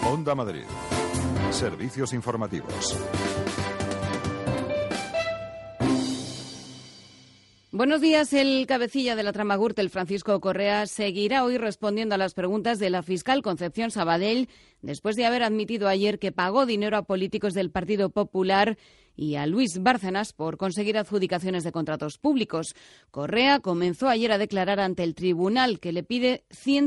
Onda Madrid. Servicios informativos. Buenos días. El cabecilla de la trama Gürtel, Francisco Correa, seguirá hoy respondiendo a las preguntas de la fiscal Concepción Sabadell, después de haber admitido ayer que pagó dinero a políticos del Partido Popular y a Luis Bárcenas por conseguir adjudicaciones de contratos públicos. Correa comenzó ayer a declarar ante el tribunal, que le pide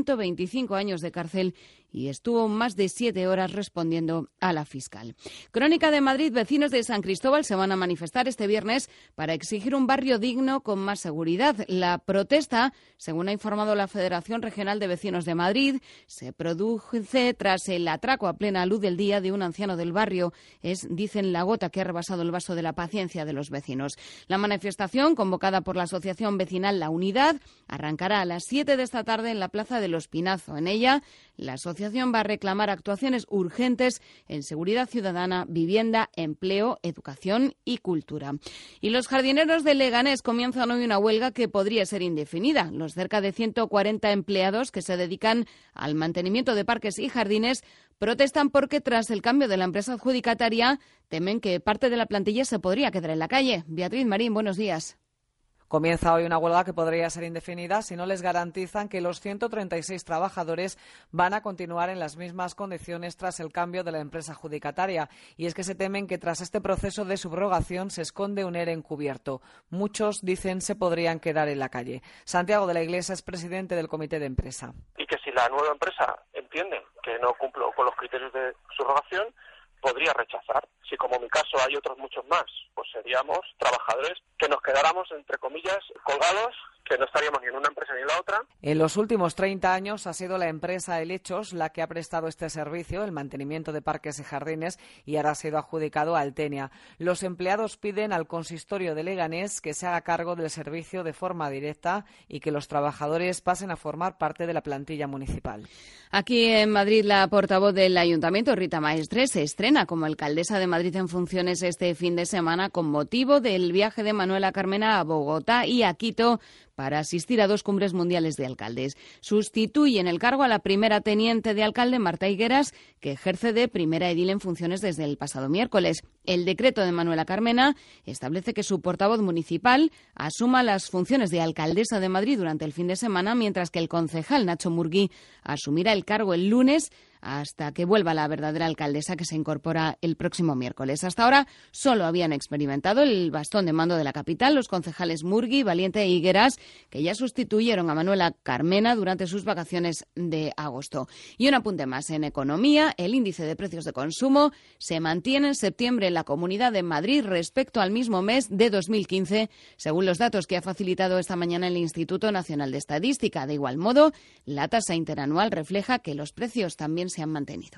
125 años de cárcel, y estuvo más de 7 horas respondiendo a la fiscal. Crónica de Madrid. Vecinos de San Cristóbal se van a manifestar este viernes para exigir un barrio digno con más seguridad. La protesta, según ha informado la Federación Regional de Vecinos de Madrid, se produce tras el atraco a plena luz del día de un anciano del barrio. Es, dicen, la gota que ha rebasado el vaso de la paciencia de los vecinos. La manifestación, convocada por la Asociación Vecinal La Unidad, arrancará a las 7 de esta tarde en la Plaza del Espinazo. En ella, la asociación va a reclamar actuaciones urgentes en seguridad ciudadana, vivienda, empleo, educación y cultura. Y los jardineros de Leganés comienzan hoy una huelga que podría ser indefinida. Los cerca de 140 empleados que se dedican al mantenimiento de parques y jardines protestan porque, tras el cambio de la empresa adjudicataria, temen que parte de la plantilla se podría quedar en la calle. Beatriz Marín, buenos días. Comienza hoy una huelga que podría ser indefinida si no les garantizan que los 136 trabajadores van a continuar en las mismas condiciones tras el cambio de la empresa adjudicataria. Y es que se temen que tras este proceso de subrogación se esconde un ERE encubierto. Muchos, dicen, se podrían quedar en la calle. Santiago de la Iglesia es presidente del comité de empresa. Y que si la nueva empresa entiende que no cumplo con los criterios de subrogación, podría rechazar. Si, como en mi caso, hay otros muchos más, pues seríamos trabajadores que nos quedáramos, entre comillas, colgados, que no estaríamos ni en una empresa ni en la otra. En los últimos 30 años ha sido la empresa Helechos la que ha prestado este servicio, el mantenimiento de parques y jardines, y ahora ha sido adjudicado a Altenia. Los empleados piden al consistorio de Leganés que se haga cargo del servicio de forma directa y que los trabajadores pasen a formar parte de la plantilla municipal. Aquí en Madrid, la portavoz del Ayuntamiento, Rita Maestre, se estrena como alcaldesa de Madrid en funciones este fin de semana con motivo del viaje de Manuela Carmena a Bogotá y a Quito para asistir a 2 cumbres mundiales de alcaldes. Sustituye en el cargo a la primera teniente de alcalde, Marta Higueras, que ejerce de primera edil en funciones desde el pasado miércoles. El decreto de Manuela Carmena establece que su portavoz municipal asuma las funciones de alcaldesa de Madrid durante el fin de semana, mientras que el concejal Nacho Murgui asumirá el cargo el lunes hasta que vuelva la verdadera alcaldesa, que se incorpora el próximo miércoles. Hasta ahora solo habían experimentado el bastón de mando de la capital los concejales Murgui, Valiente e Higueras, que ya sustituyeron a Manuela Carmena durante sus vacaciones de agosto. Y un apunte más en economía. El índice de precios de consumo se mantiene en septiembre en la Comunidad de Madrid respecto al mismo mes de 2015, según los datos que ha facilitado esta mañana el Instituto Nacional de Estadística. De igual modo, la tasa interanual refleja que los precios también se han mantenido.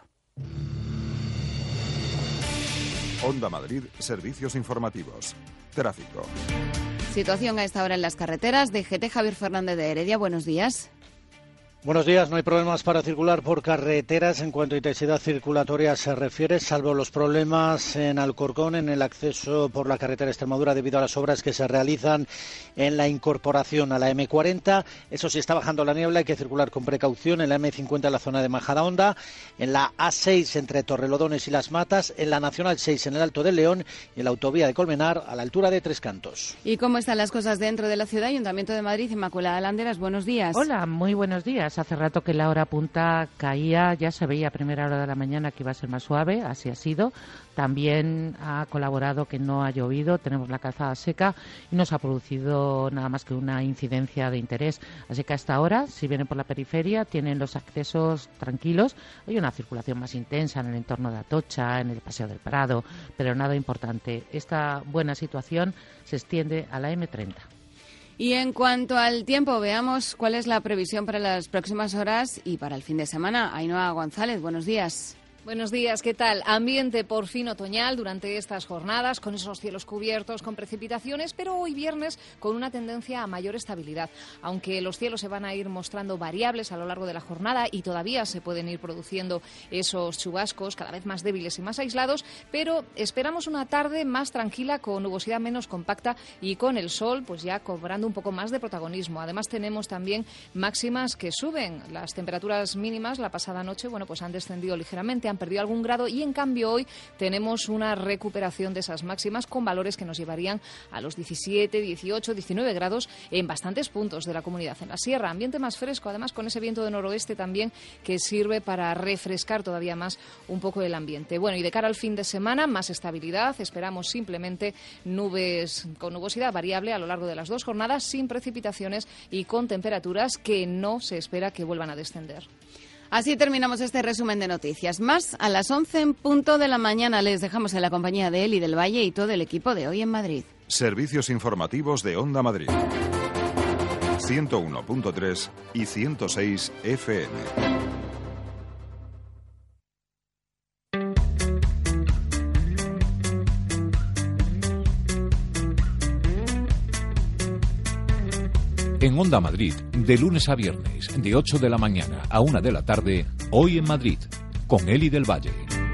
Onda Madrid, servicios informativos. Tráfico. Situación a esta hora en las carreteras. DGT, Javier Fernández de Heredia, buenos días. Buenos días. No hay problemas para circular por carreteras en cuanto a intensidad circulatoria se refiere, salvo los problemas en Alcorcón en el acceso por la carretera Extremadura debido a las obras que se realizan en la incorporación a la M40. Eso sí, está bajando la niebla, hay que circular con precaución en la M50 en la zona de Majadahonda, en la A6 entre Torrelodones y Las Matas, en la Nacional 6 en el Alto del León y en la autovía de Colmenar a la altura de Tres Cantos. ¿Y cómo están las cosas dentro de la ciudad? Ayuntamiento de Madrid, Inmaculada Landeras, buenos días. Hola, muy buenos días. Hace rato que la hora punta caía, ya se veía a primera hora de la mañana que iba a ser más suave, así ha sido. También ha colaborado que no ha llovido, tenemos la calzada seca y no se ha producido nada más que una incidencia de interés. Así que hasta ahora, si vienen por la periferia, tienen los accesos tranquilos. Hay una circulación más intensa en el entorno de Atocha, en el Paseo del Prado, pero nada importante. Esta buena situación se extiende a la M30. Y en cuanto al tiempo, veamos cuál es la previsión para las próximas horas y para el fin de semana. Ainhoa González, buenos días. Buenos días, ¿qué tal? Ambiente por fin otoñal durante estas jornadas, con esos cielos cubiertos, con precipitaciones, pero hoy viernes con una tendencia a mayor estabilidad. Aunque los cielos se van a ir mostrando variables a lo largo de la jornada y todavía se pueden ir produciendo esos chubascos cada vez más débiles y más aislados, pero esperamos una tarde más tranquila, con nubosidad menos compacta y con el sol pues ya cobrando un poco más de protagonismo. Además tenemos también máximas que suben. Las temperaturas mínimas la pasada noche pues han descendido ligeramente, han perdido algún grado y en cambio hoy tenemos una recuperación de esas máximas con valores que nos llevarían a los 17, 18, 19 grados en bastantes puntos de la comunidad. En la sierra, ambiente más fresco, además con ese viento de noroeste también que sirve para refrescar todavía más un poco el ambiente. Bueno, y de cara al fin de semana, más estabilidad. Esperamos simplemente nubes con nubosidad variable a lo largo de las 2 jornadas, sin precipitaciones y con temperaturas que no se espera que vuelvan a descender. Así terminamos este resumen de noticias. Más a las 11 en punto de la mañana. Les dejamos en la compañía de Eli del Valle y todo el equipo de Hoy en Madrid. Servicios informativos de Onda Madrid. 101.3 y 106 FM. En Onda Madrid, de lunes a viernes, de 8 de la mañana a 1 de la tarde, Hoy en Madrid, con Eli del Valle.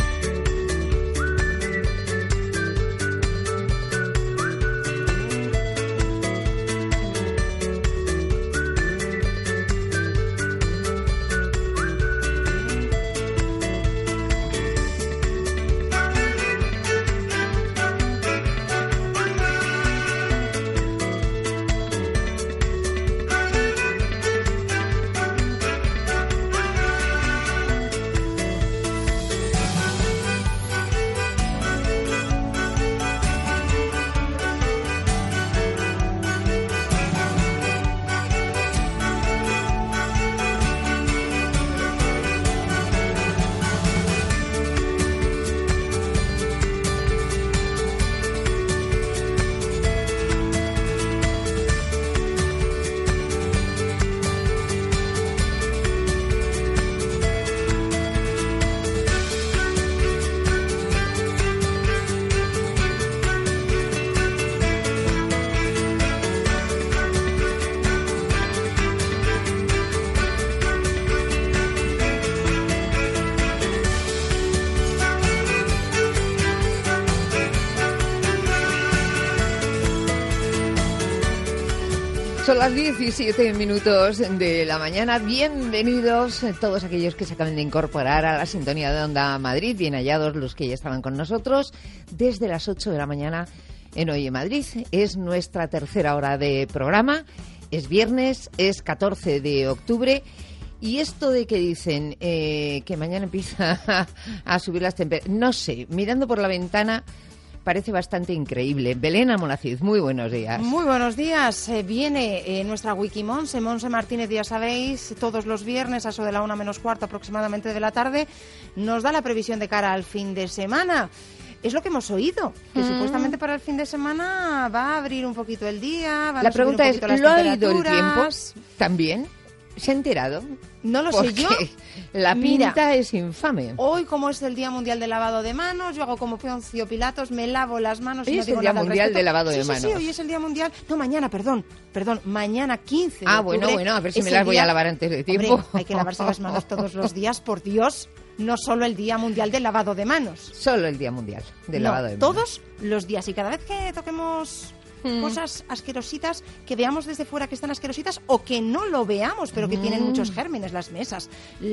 Son las 17 minutos de la mañana. Bienvenidos todos aquellos que se acaban de incorporar a la sintonía de Onda Madrid. Bien hallados los que ya estaban con nosotros desde las 8 de la mañana en Hoy en Madrid. Es nuestra tercera hora de programa. Es viernes, es 14 de octubre. Y esto de que dicen que mañana empieza a subir las temperaturas, no sé, mirando por la ventana parece bastante increíble. Belén Almonacid, muy buenos días. Muy buenos días. Viene nuestra Wikimonse, Monse Martínez, ya sabéis, todos los viernes a eso de la 1:15 aproximadamente de la tarde, nos da la previsión de cara al fin de semana. Es lo que hemos oído, que supuestamente para el fin de semana va a abrir un poquito el día, van la a subir pregunta un poquito es, las ¿lo ha oído el tiempo temperaturas? también? ¿Se ha enterado? No lo sé yo. La pinta Mira, es infame. Hoy, como es el Día Mundial del Lavado de Manos, yo hago como Poncio Pilatos, me lavo las manos Hoy y no es digo el Día nada al Mundial respecto. de Lavado de Sí, Manos. sí, hoy es el Día Mundial. No, mañana, perdón, mañana 15 de octubre. Bueno, a ver si es me el las voy día- a lavar antes de tiempo. Hombre, hay que lavarse las manos todos los días, por Dios. No solo el Día Mundial del Lavado de Manos. Solo el Día Mundial del No, Lavado de Manos. todos los días. Y cada vez que toquemos cosas asquerositas, que veamos desde fuera que están asquerositas o que no lo veamos, pero que tienen muchos gérmenes, las mesas,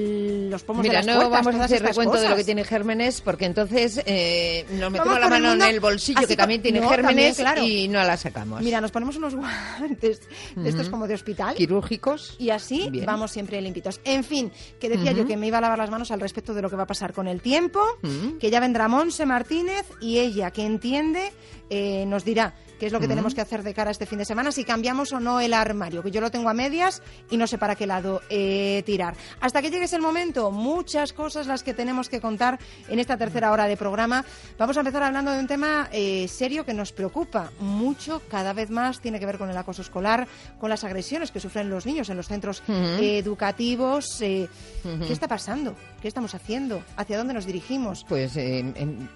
los pomos Mira, de las no puertas, vamos a todas hacer estas recuento de lo cosas. que tiene gérmenes, porque entonces nos metemos Vamos la por el mano mundo en el bolsillo, así que también tiene no, gérmenes, también, claro. y no la sacamos. Mira, nos ponemos unos guantes de estos como de hospital. Quirúrgicos. Y así Bien. vamos siempre limpitos. En fin, que decía yo que me iba a lavar las manos al respecto de lo que va a pasar con el tiempo, que ya vendrá Monse Martínez y ella, que entiende, nos dirá qué es lo que tenemos que hacer de cara a este fin de semana, si cambiamos o no el armario, que yo lo tengo a medias y no sé para qué lado tirar. Hasta que llegue ese momento, muchas cosas las que tenemos que contar en esta tercera hora de programa. Vamos a empezar hablando de un tema serio que nos preocupa mucho, cada vez más, tiene que ver con el acoso escolar, con las agresiones que sufren los niños en los centros educativos. ¿Qué está pasando? ¿Qué estamos haciendo? ¿Hacia dónde nos dirigimos? Pues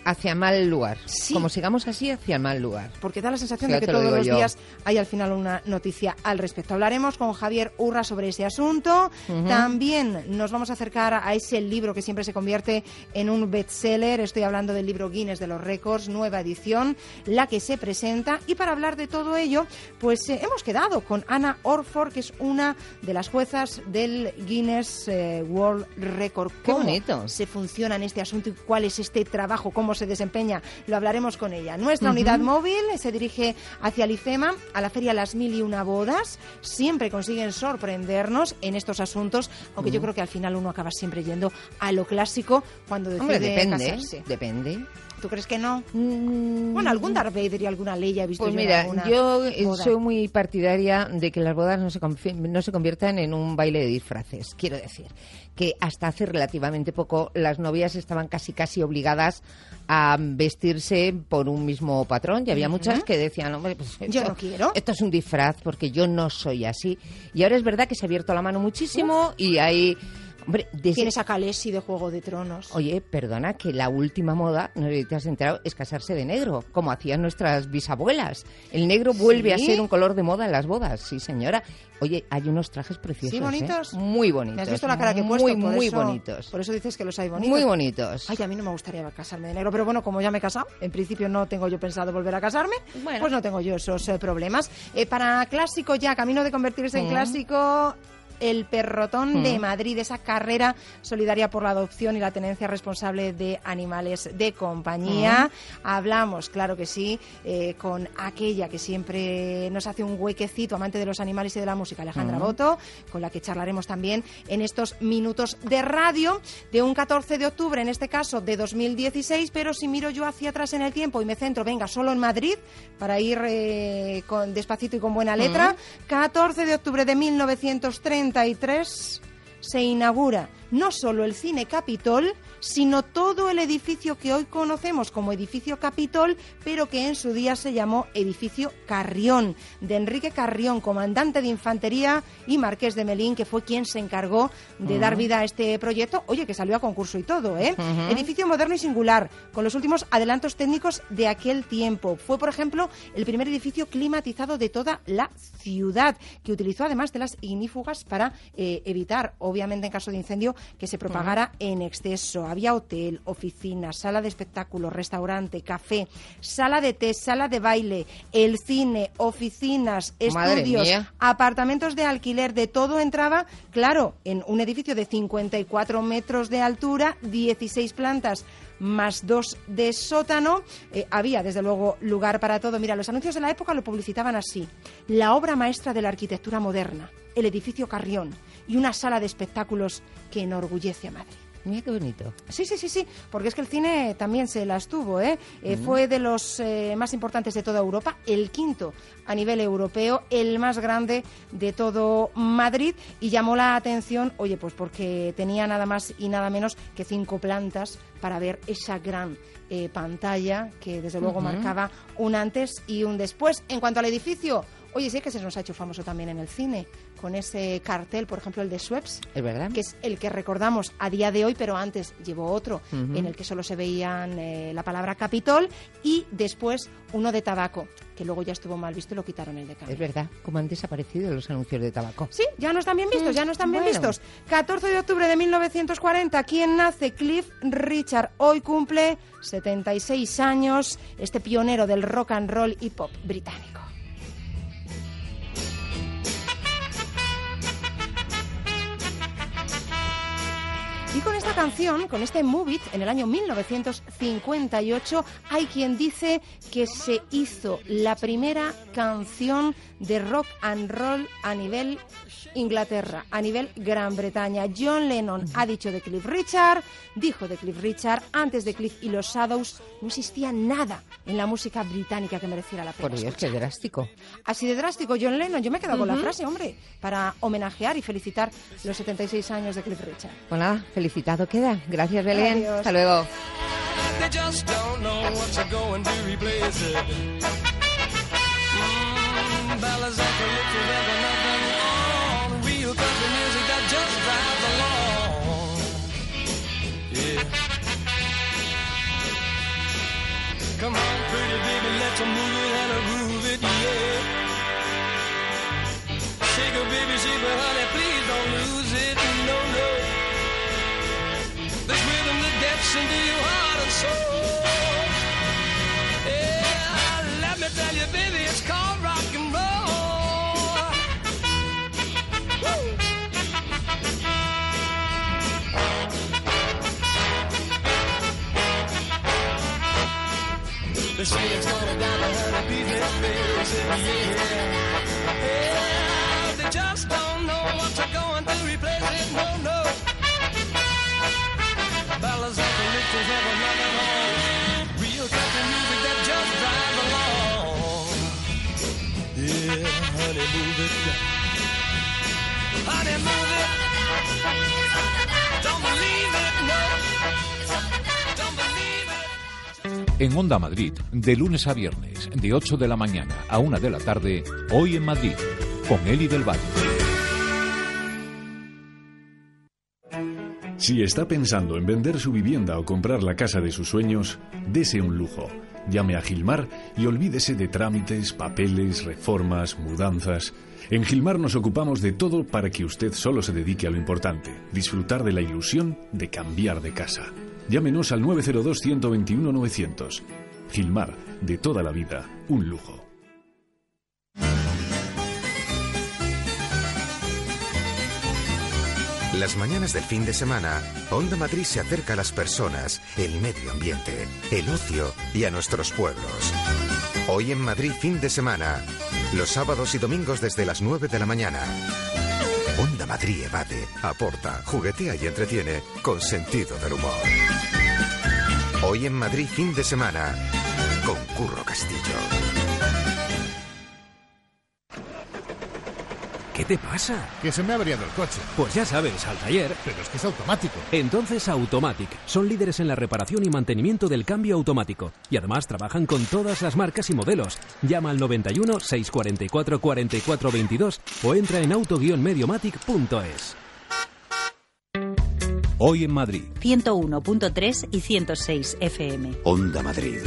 hacia mal lugar. Sí. Como sigamos así, hacia mal lugar. Porque da la sensación Ya de que te lo todos digo los yo. días hay al final una noticia al respecto. Hablaremos con Javier Urra sobre ese asunto. También nos vamos a acercar a ese libro que siempre se convierte en un bestseller. Estoy hablando del libro Guinness de los Récords, nueva edición, la que se presenta. Y para hablar de todo ello, pues hemos quedado con Anna Orford, que es una de las juezas del Guinness World Record. Qué ¿Cómo bonito. se funciona en este asunto y cuál es este trabajo, cómo se desempeña? Lo hablaremos con ella. Nuestra unidad móvil se dirige hacia el IFEMA, a la feria Las Mil y Una Bodas. Siempre consiguen sorprendernos en estos asuntos, aunque yo creo que al final uno acaba siempre yendo a lo clásico cuando decide Hombre, depende, casarse. depende. ¿Tú crees que no? Bueno, algún Darth Vader y alguna Leia he visto Pues yo en mira, alguna yo boda. soy muy partidaria de que las bodas no se conviertan en un baile de disfraces. Quiero decir que hasta hace relativamente poco las novias estaban casi obligadas a vestirse por un mismo patrón y había muchas que decían, hombre, pues Yo no quiero. esto es un disfraz porque yo no soy así. Y ahora es verdad que se ha abierto la mano muchísimo y hay... Hombre, Tienes a Khaleesi de Juego de Tronos. Oye, perdona, que la última moda, no sé si te has enterado, es casarse de negro, como hacían nuestras bisabuelas. El negro vuelve a ser un color de moda en las bodas, sí señora. Oye, hay unos trajes preciosos, ¿Sí, bonitos? Muy bonitos. ¿Me has visto la cara que he puesto? Muy bonitos. Por eso dices que los hay bonitos. Muy bonitos. Ay, a mí no me gustaría casarme de negro, pero bueno, como ya me he casado, en principio no tengo yo pensado volver a casarme, pues no tengo yo esos problemas. Para clásico ya, camino de convertirse en clásico... El Perrotón de Madrid, esa carrera solidaria por la adopción y la tenencia responsable de animales de compañía. Hablamos, claro que sí, con aquella que siempre nos hace un huequecito, amante de los animales y de la música, Alejandra Boto, con la que charlaremos también en estos minutos de radio de un 14 de octubre, en este caso de 2016, pero si miro yo hacia atrás en el tiempo y me centro, venga, solo en Madrid, para ir con despacito y con buena letra, 14 de octubre de 1933 se inaugura no solo el Cine Capitol, sino todo el edificio que hoy conocemos como Edificio Capitol, pero que en su día se llamó Edificio Carrión, de Enrique Carrión, comandante de infantería y marqués de Melín, que fue quien se encargó de dar vida a este proyecto, oye, que salió a concurso y todo, ¿eh? Edificio moderno y singular, con los últimos adelantos técnicos de aquel tiempo. Fue, por ejemplo, el primer edificio climatizado de toda la ciudad, que utilizó además de las ignífugas para evitar, obviamente en caso de incendio, que se propagara en exceso. Había hotel, oficina, sala de espectáculos, restaurante, café, sala de té, sala de baile, el cine, oficinas, estudios, apartamentos de alquiler, de todo entraba, claro, en un edificio de 54 metros de altura, 16 plantas, más 2 de sótano. Había, desde luego, lugar para todo. Mira, los anuncios de la época lo publicitaban así: la obra maestra de la arquitectura moderna, el edificio Carrión y una sala de espectáculos que enorgullece a Madrid. Mira qué bonito. Sí, porque es que el cine también se las tuvo, ¿eh? Fue de los más importantes de toda Europa, el quinto a nivel europeo, el más grande de todo Madrid, y llamó la atención, oye, pues porque tenía nada más y nada menos que 5 plantas para ver esa gran pantalla que desde luego marcaba un antes y un después. En cuanto al edificio, oye, sí que se nos ha hecho famoso también en el cine, con ese cartel, por ejemplo, el de Schweppes, ¿es verdad? Que es el que recordamos a día de hoy, pero antes llevó otro, en el que solo se veían la palabra Capitol, y después uno de tabaco, que luego ya estuvo mal visto y lo quitaron el de cambio. Es verdad, como han desaparecido los anuncios de tabaco. Sí, ya no están bien vistos, ya no están bien vistos. 14 de octubre de 1940, ¿quién nace? Cliff Richard. Hoy cumple 76 años, este pionero del rock and roll y pop británico. Y con esta canción, con este Move It, en el año 1958, hay quien dice que se hizo la primera canción de rock and roll a nivel Inglaterra, a nivel Gran Bretaña. John Lennon ha dicho de Cliff Richard, dijo de Cliff Richard, antes de Cliff y los Shadows no existía nada en la música británica que mereciera la pena. Por Dios, qué drástico. Así de drástico, John Lennon. Yo me he quedado con la frase, hombre, para homenajear y felicitar los 76 años de Cliff Richard. Pues nada, felicitado queda. Gracias, Belén. Adiós. Hasta luego. say it's gonna drive a honey business crazy, yeah. Yeah, they just don't know what they're going to replace it, no, no. Ballads of the riches never nothing on. Real country music that just drives along. Yeah, honey, move it. Honey, move it. Don't believe it, no. Don't believe it. En Onda Madrid, de lunes a viernes, de 8 de la mañana a 1 de la tarde, Hoy en Madrid, con Eli del Valle. Si está pensando en vender su vivienda o comprar la casa de sus sueños, dese un lujo. Llame a Gilmar y olvídese de trámites, papeles, reformas, mudanzas. En Gilmar nos ocupamos de todo para que usted solo se dedique a lo importante, disfrutar de la ilusión de cambiar de casa. Llámenos al 902-121-900. Gilmar, de toda la vida, un lujo. Las mañanas del fin de semana, Onda Madrid se acerca a las personas, el medio ambiente, el ocio y a nuestros pueblos. Hoy en Madrid, fin de semana, los sábados y domingos desde las 9 de la mañana. Onda Madrid evade, aporta, juguetea y entretiene con sentido del humor. Hoy en Madrid, fin de semana, con Curro Castillo. ¿Qué te pasa? Que se me ha averiado el coche. Pues ya sabes, al taller. Pero es que es automático. Entonces Automatic. Son líderes en la reparación y mantenimiento del cambio automático. Y además trabajan con todas las marcas y modelos. Llama al 91 644 44 22 o entra en auto-mediomatic.es. Hoy en Madrid. 101.3 y 106 FM. Onda Madrid.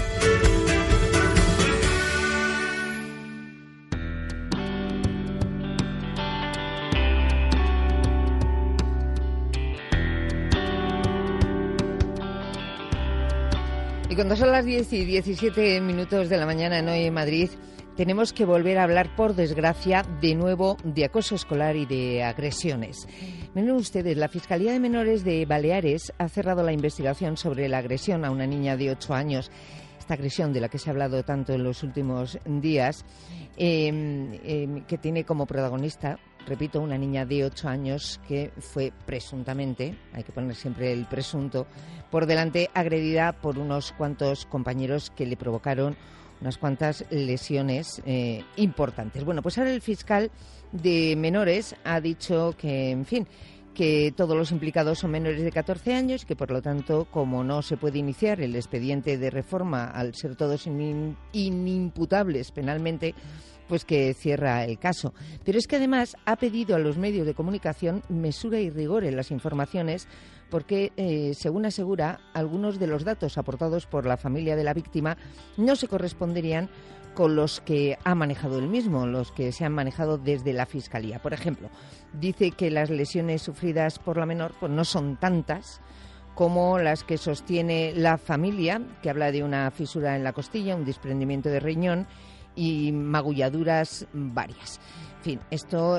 Y cuando son las 10 y 17 minutos de la mañana en Hoy en Madrid, tenemos que volver a hablar, por desgracia, de nuevo de acoso escolar y de agresiones. Miren ustedes, la Fiscalía de Menores de Baleares ha cerrado la investigación sobre la agresión a una niña de 8 años. Esta agresión de la que se ha hablado tanto en los últimos días, que tiene como protagonista, repito, una niña de 8 años que fue presuntamente, hay que poner siempre el presunto, por delante, agredida por unos cuantos compañeros que le provocaron unas cuantas lesiones importantes. Bueno, pues ahora el fiscal de menores ha dicho que, en fin, que todos los implicados son menores de 14 años y que, por lo tanto, como no se puede iniciar el expediente de reforma al ser todos inimputables penalmente, pues que cierra el caso. Pero es que además ha pedido a los medios de comunicación mesura y rigor en las informaciones porque, según asegura, algunos de los datos aportados por la familia de la víctima no se corresponderían con los que ha manejado él mismo, los que se han manejado desde la Fiscalía. Por ejemplo, dice que las lesiones sufridas por la menor pues no son tantas como las que sostiene la familia, que habla de una fisura en la costilla, un desprendimiento de riñón y magulladuras varias. En fin, esto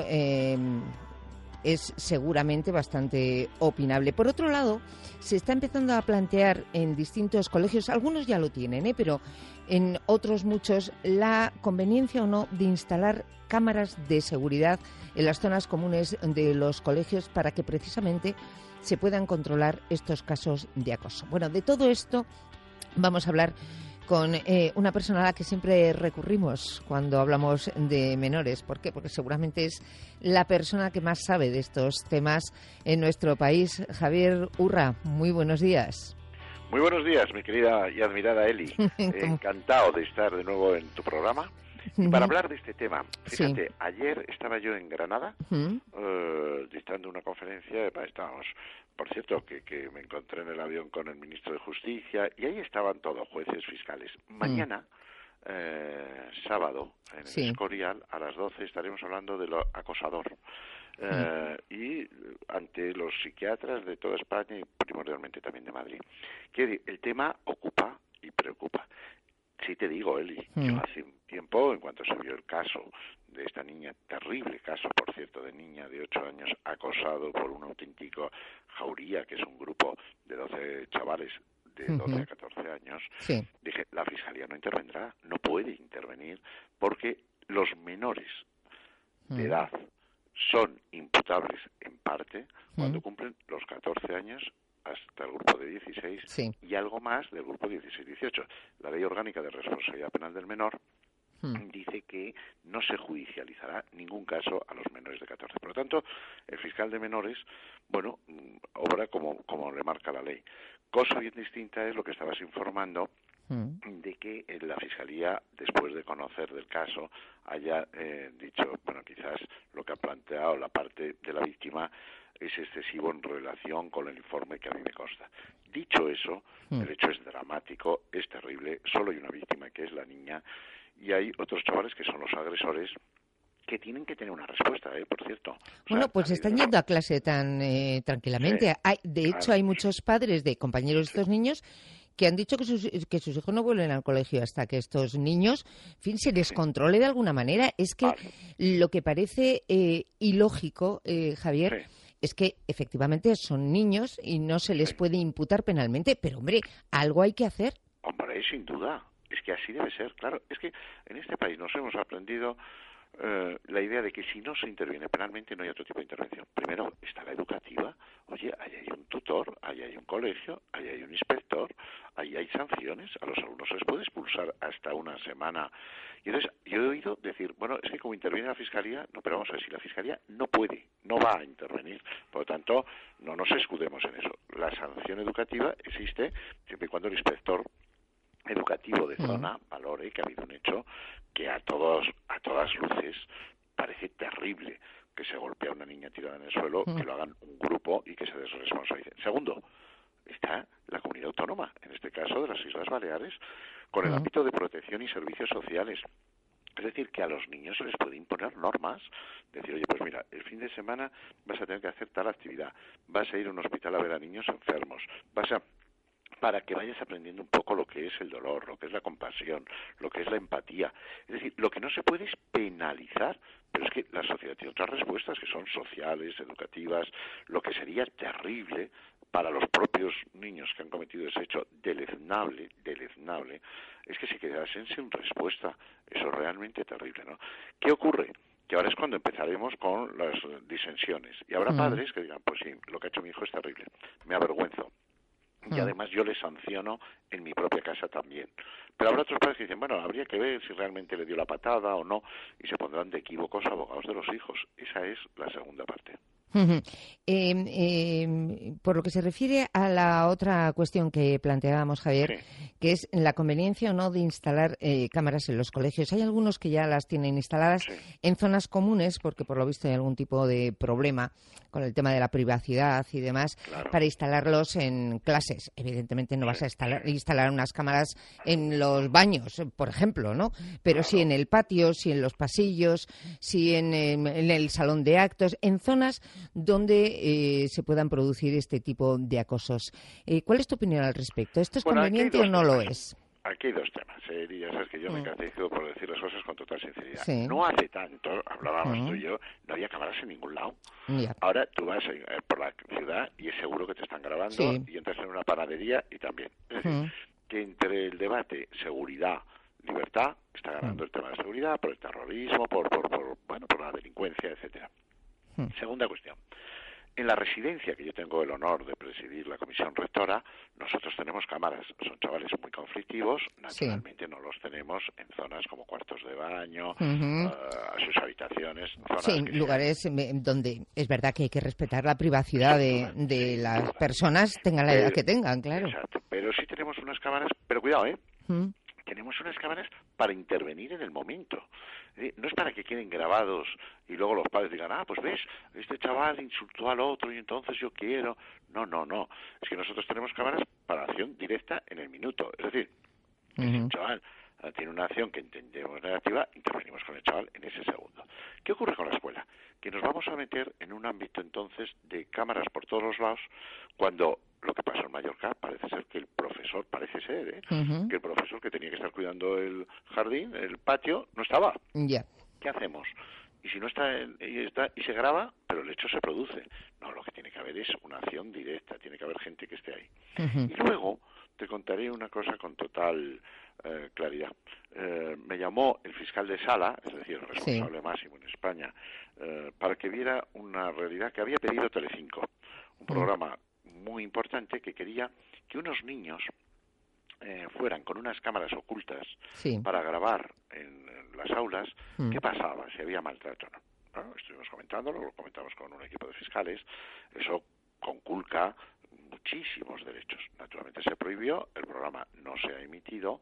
es seguramente bastante opinable. Por otro lado, se está empezando a plantear en distintos colegios, algunos ya lo tienen, pero en otros muchos, la conveniencia o no de instalar cámaras de seguridad en las zonas comunes de los colegios para que precisamente se puedan controlar estos casos de acoso. Bueno, de todo esto vamos a hablar con una persona a la que siempre recurrimos cuando hablamos de menores. ¿Por qué? Porque seguramente es la persona que más sabe de estos temas en nuestro país. Javier Urra, muy buenos días. Muy buenos días, mi querida y admirada Eli. Encantado de estar de nuevo en tu programa. Y para hablar de este tema, fíjate, sí. Ayer estaba yo en Granada, dictando una conferencia, estábamos, por cierto, que me encontré en el avión con el ministro de Justicia, y ahí estaban todos, jueces, fiscales. Mañana, sábado, en el Escorial, a las 12, estaremos hablando de lo acosador. Y ante los psiquiatras de toda España y primordialmente también de Madrid. Que el tema ocupa y preocupa. Sí te digo, Eli, yo hace un tiempo, en cuanto se vio el caso de esta niña, terrible caso, por cierto, de niña de 8 años acosado por un auténtico jauría, que es un grupo de 12 chavales de 12 a 14 años, dije, la Fiscalía no intervendrá, no puede intervenir, porque los menores de edad son imputables en parte cuando cumplen los 14 años hasta el grupo de 16 y algo más del grupo 16-18. La Ley Orgánica de Responsabilidad Penal del Menor dice que no se judicializará ningún caso a los menores de 14. Por lo tanto, el fiscal de menores, bueno, obra como le marca la ley. Cosa bien distinta es lo que estabas informando, de que la Fiscalía, después de conocer del caso, haya dicho, bueno, quizás lo que ha planteado la parte de la víctima es excesivo en relación con el informe que a mí me consta. Dicho eso, el hecho es dramático, es terrible, solo hay una víctima, que es la niña, y hay otros chavales que son los agresores, que tienen que tener una respuesta, por cierto. Bueno, pues están yendo a clase tan tranquilamente. De hecho, hay muchos padres de compañeros de estos niños que han dicho que sus hijos no vuelven al colegio hasta que estos niños, en fin, se les controle de alguna manera. Es que lo que parece ilógico, Javier, es que efectivamente son niños y no se les puede imputar penalmente, pero hombre, algo hay que hacer. Hombre, sin duda. Es que así debe ser, claro. Es que en este país nos hemos aprendido la idea de que si no se interviene penalmente no hay otro tipo de intervención. Primero está la educativa. Oye, ahí hay un tutor, ahí hay un colegio, ahí hay un inspector, ahí hay sanciones. A los alumnos se les puede expulsar hasta una semana. Y entonces yo he oído decir, bueno, es que como interviene la Fiscalía, no, pero vamos a ver, si la Fiscalía no puede, no va a intervenir. Por lo tanto, no nos escudemos en eso. La sanción educativa existe siempre y cuando el inspector educativo de zona valore que ha habido un hecho que a todas luces parece terrible, que se golpea a una niña tirada en el suelo, que lo hagan un grupo y que se desresponsabilicen. Segundo, está la comunidad autónoma, en este caso de las Islas Baleares, con el ámbito de protección y servicios sociales. Es decir, que a los niños se les puede imponer normas, decir, oye, pues mira, el fin de semana vas a tener que hacer tal actividad, vas a ir a un hospital a ver a niños enfermos, para que vayas aprendiendo un poco lo que es el dolor, lo que es la compasión, lo que es la empatía. Es decir, lo que no se puede es penalizar, pero es que la sociedad tiene otras respuestas que son sociales, educativas. Lo que sería terrible para los propios niños que han cometido ese hecho deleznable, es que se quedasen sin respuesta. Eso es realmente terrible, ¿no? ¿Qué ocurre? Que ahora es cuando empezaremos con las disensiones. Y habrá padres que digan, pues sí, lo que ha hecho mi hijo es terrible, me avergüenzo. Y además yo le sanciono en mi propia casa también. Pero habrá otros padres que dicen, bueno, habría que ver si realmente le dio la patada o no, y se pondrán de equívocos abogados de los hijos. Esa es la segunda parte. Por lo que se refiere a la otra cuestión que planteábamos, Javier, que es la conveniencia o no de instalar cámaras en los colegios. Hay algunos que ya las tienen instaladas en zonas comunes, porque por lo visto hay algún tipo de problema con el tema de la privacidad y demás, para instalarlos en clases. Evidentemente no vas a instalar unas cámaras en los baños, por ejemplo, ¿no? Pero sí en el patio, sí en los pasillos, sí en el salón de actos, en zonas donde se puedan producir este tipo de acosos. ¿Cuál es tu opinión al respecto? ¿Esto es conveniente o no lo es? Aquí hay dos temas. Ya sabes que yo me caracterizo por decir las cosas con total sinceridad. No hace tanto, hablábamos tú y yo, no había cámaras en ningún lado. Ahora tú vas por la ciudad y es seguro que te están grabando y entras en una panadería y también. Es decir, que entre el debate seguridad, libertad, está ganando el tema de seguridad por el terrorismo, por la delincuencia, etcétera. Segunda cuestión. En la residencia que yo tengo el honor de presidir, la comisión rectora, nosotros tenemos cámaras. Son chavales muy conflictivos, naturalmente no los tenemos en zonas como cuartos de baño, a sus habitaciones. Lugares donde es verdad que hay que respetar la privacidad de las personas, tengan la edad que tengan, claro. Exacto, pero sí tenemos unas cámaras, pero cuidado, tenemos unas cámaras para intervenir en el momento. No es para que queden grabados y luego los padres digan, pues ves, este chaval insultó al otro y entonces yo quiero. No. Es que nosotros tenemos cámaras para acción directa en el minuto. Es decir, si un chaval tiene una acción que entendemos negativa, intervenimos con el chaval en ese segundo. ¿Qué ocurre con la escuela? Que nos vamos a meter en un ámbito entonces de cámaras por todos los lados, cuando lo que pasó en Mallorca parece ser que el profesor, que el profesor que tenía que estar cuidando el jardín, el patio, no estaba. ¿Qué hacemos? Y si no está y se graba, pero el hecho se produce. No, lo que tiene que haber es una acción directa, tiene que haber gente que esté ahí. Y luego te contaré una cosa con total claridad. Me llamó el fiscal de sala, es decir, el responsable máximo en España, para que viera una realidad que había pedido Telecinco, un programa muy importante que quería que unos niños fueran con unas cámaras ocultas para grabar en las aulas qué pasaba, si había maltrato o no. Bueno, estuvimos comentándolo, lo comentamos con un equipo de fiscales, eso conculca muchísimos derechos. Naturalmente se prohibió, el programa no se ha emitido,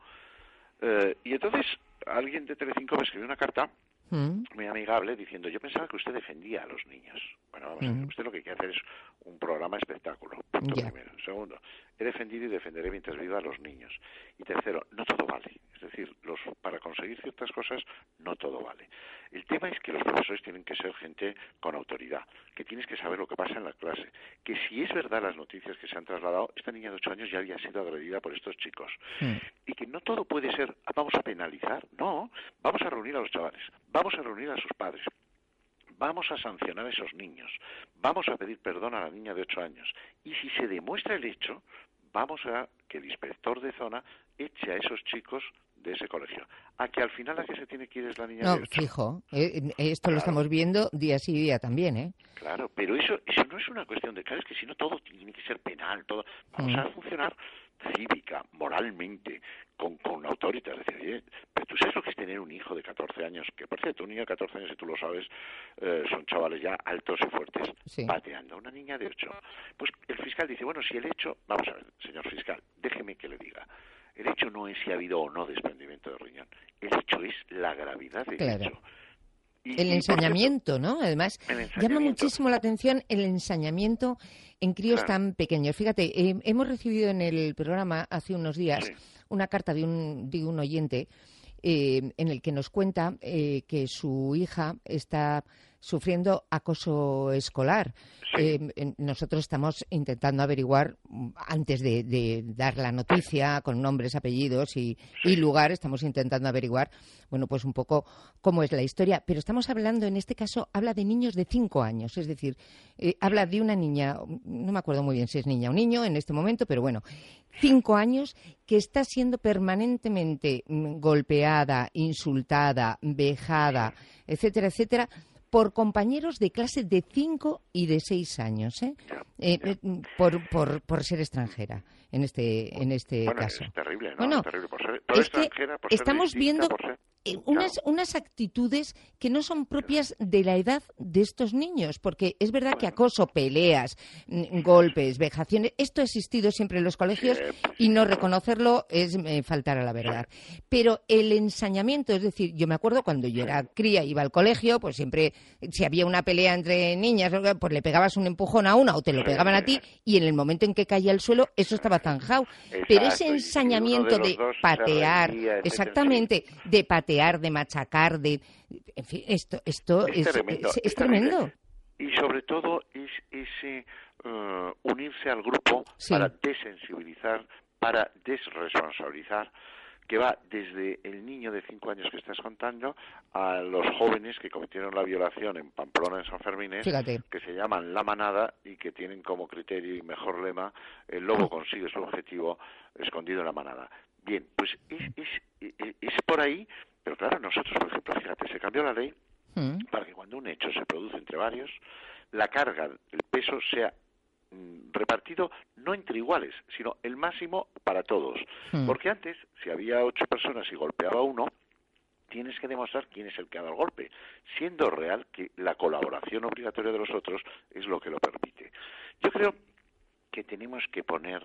y entonces alguien de Telecinco me escribió una carta muy amigable diciendo, yo pensaba que usted defendía a los niños. Bueno, vamos a ver, usted lo que quiere hacer es un programa espectáculo, punto primero. Segundo, he defendido y defenderé mientras viva a los niños. Y tercero, no todo vale. Es decir, para conseguir ciertas cosas, no todo vale. El tema es que los profesores tienen que ser gente con autoridad, que tienes que saber lo que pasa en la clase, que si es verdad las noticias que se han trasladado, esta niña de 8 años ya había sido agredida por estos chicos. Y que no todo puede ser, vamos a penalizar, no, vamos a reunir a los chavales, vamos a reunir a sus padres, vamos a sancionar a esos niños, vamos a pedir perdón a la niña de 8 años. Y si se demuestra el hecho, vamos a que el inspector de zona eche a esos chicos de ese colegio. A que al final la que se tiene que ir es la niña de 8. Fijo, esto lo estamos viendo día sí día también, ¿eh? Claro, pero eso no es una cuestión de, claro, es que si no todo tiene que ser penal, todo. Vamos a funcionar cívica, moralmente, con autoridad. Es decir, oye, pero tú sabes lo que es tener un hijo de 14 años, que por cierto, un niño de 14 años, si tú lo sabes, son chavales ya altos y fuertes, pateando a una niña de 8. Pues el fiscal dice, bueno, si el hecho, vamos a ver, señor fiscal, déjeme que le diga, el hecho no es si ha habido o no desprendimiento de riñón, el hecho es la gravedad del hecho. El ensañamiento, ¿no? Además, llama muchísimo la atención el ensañamiento en críos tan pequeños. Fíjate, hemos recibido en el programa hace unos días una carta de un oyente en el que nos cuenta que su hija está sufriendo acoso escolar. Nosotros estamos intentando averiguar, antes de dar la noticia con nombres, apellidos y lugar, estamos intentando averiguar, bueno, pues un poco cómo es la historia. Pero estamos hablando, en este caso, habla de niños de 5 años. Es decir, habla de una niña, no me acuerdo muy bien si es niña o niño en este momento, pero bueno, 5 años que está siendo permanentemente golpeada, insultada, vejada, etcétera, etcétera, por compañeros de clase de 5 y de 6 años, por ser extranjera en este caso. Es terrible, ¿no? Bueno, es terrible por ser extranjera, por estamos ser distinta, viendo por ser... unas actitudes que no son propias de la edad de estos niños, porque es verdad que acoso, peleas, golpes, vejaciones, esto ha existido siempre en los colegios y no reconocerlo es faltar a la verdad. Pero el ensañamiento, es decir, yo me acuerdo cuando yo era cría, iba al colegio, pues siempre, si había una pelea entre niñas, pues le pegabas un empujón a una o te lo pegaban a ti, y en el momento en que caía al suelo, eso estaba zanjado. Pero ese ensañamiento de patear, exactamente, de patear, de machacar, en fin, esto es tremendo. Y sobre todo es ese unirse al grupo para desensibilizar, para desresponsabilizar, que va desde el niño de 5 años que estás contando a los jóvenes que cometieron la violación en Pamplona, en San Fermines, que se llaman La Manada y que tienen como criterio y mejor lema, el lobo consigue su objetivo escondido en la manada. Bien, pues es por ahí, pero claro, nosotros, por ejemplo, fíjate, se cambió la ley para que cuando un hecho se produce entre varios, la carga, el peso sea repartido no entre iguales, sino el máximo para todos. Porque antes, si había 8 personas y golpeaba a uno, tienes que demostrar quién es el que ha dado el golpe, siendo real que la colaboración obligatoria de los otros es lo que lo permite. Yo creo que tenemos que poner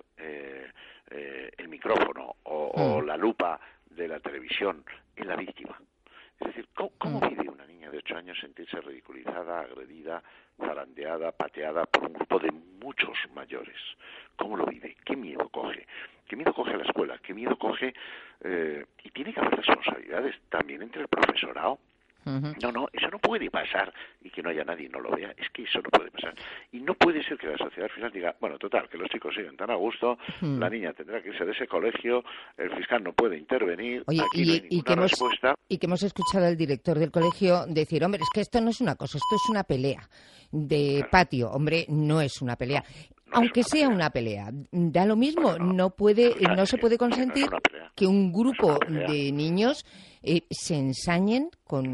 el micrófono o la lupa de la televisión en la víctima. Es decir, ¿cómo vive una niña de 8 años sentirse ridiculizada, agredida, zarandeada, pateada por un grupo de muchos mayores? ¿Cómo lo vive? ¿Qué miedo coge? ¿Qué miedo coge a la escuela? ¿Qué miedo coge? Y tiene que haber responsabilidades también entre el profesorado. No, eso no puede pasar y que no haya nadie y no lo vea. Es que eso no puede pasar. Y no puede ser que la sociedad al final diga, bueno, total, que los chicos siguen tan a gusto, la niña tendrá que irse de ese colegio, el fiscal no puede intervenir, oye, aquí no hay ninguna respuesta. Y que hemos escuchado al director del colegio decir, hombre, es que esto no es una cosa, esto es una pelea de patio. Hombre, no es una pelea. Aunque sea una pelea, da lo mismo, no se puede consentir que un grupo de niños se ensañen con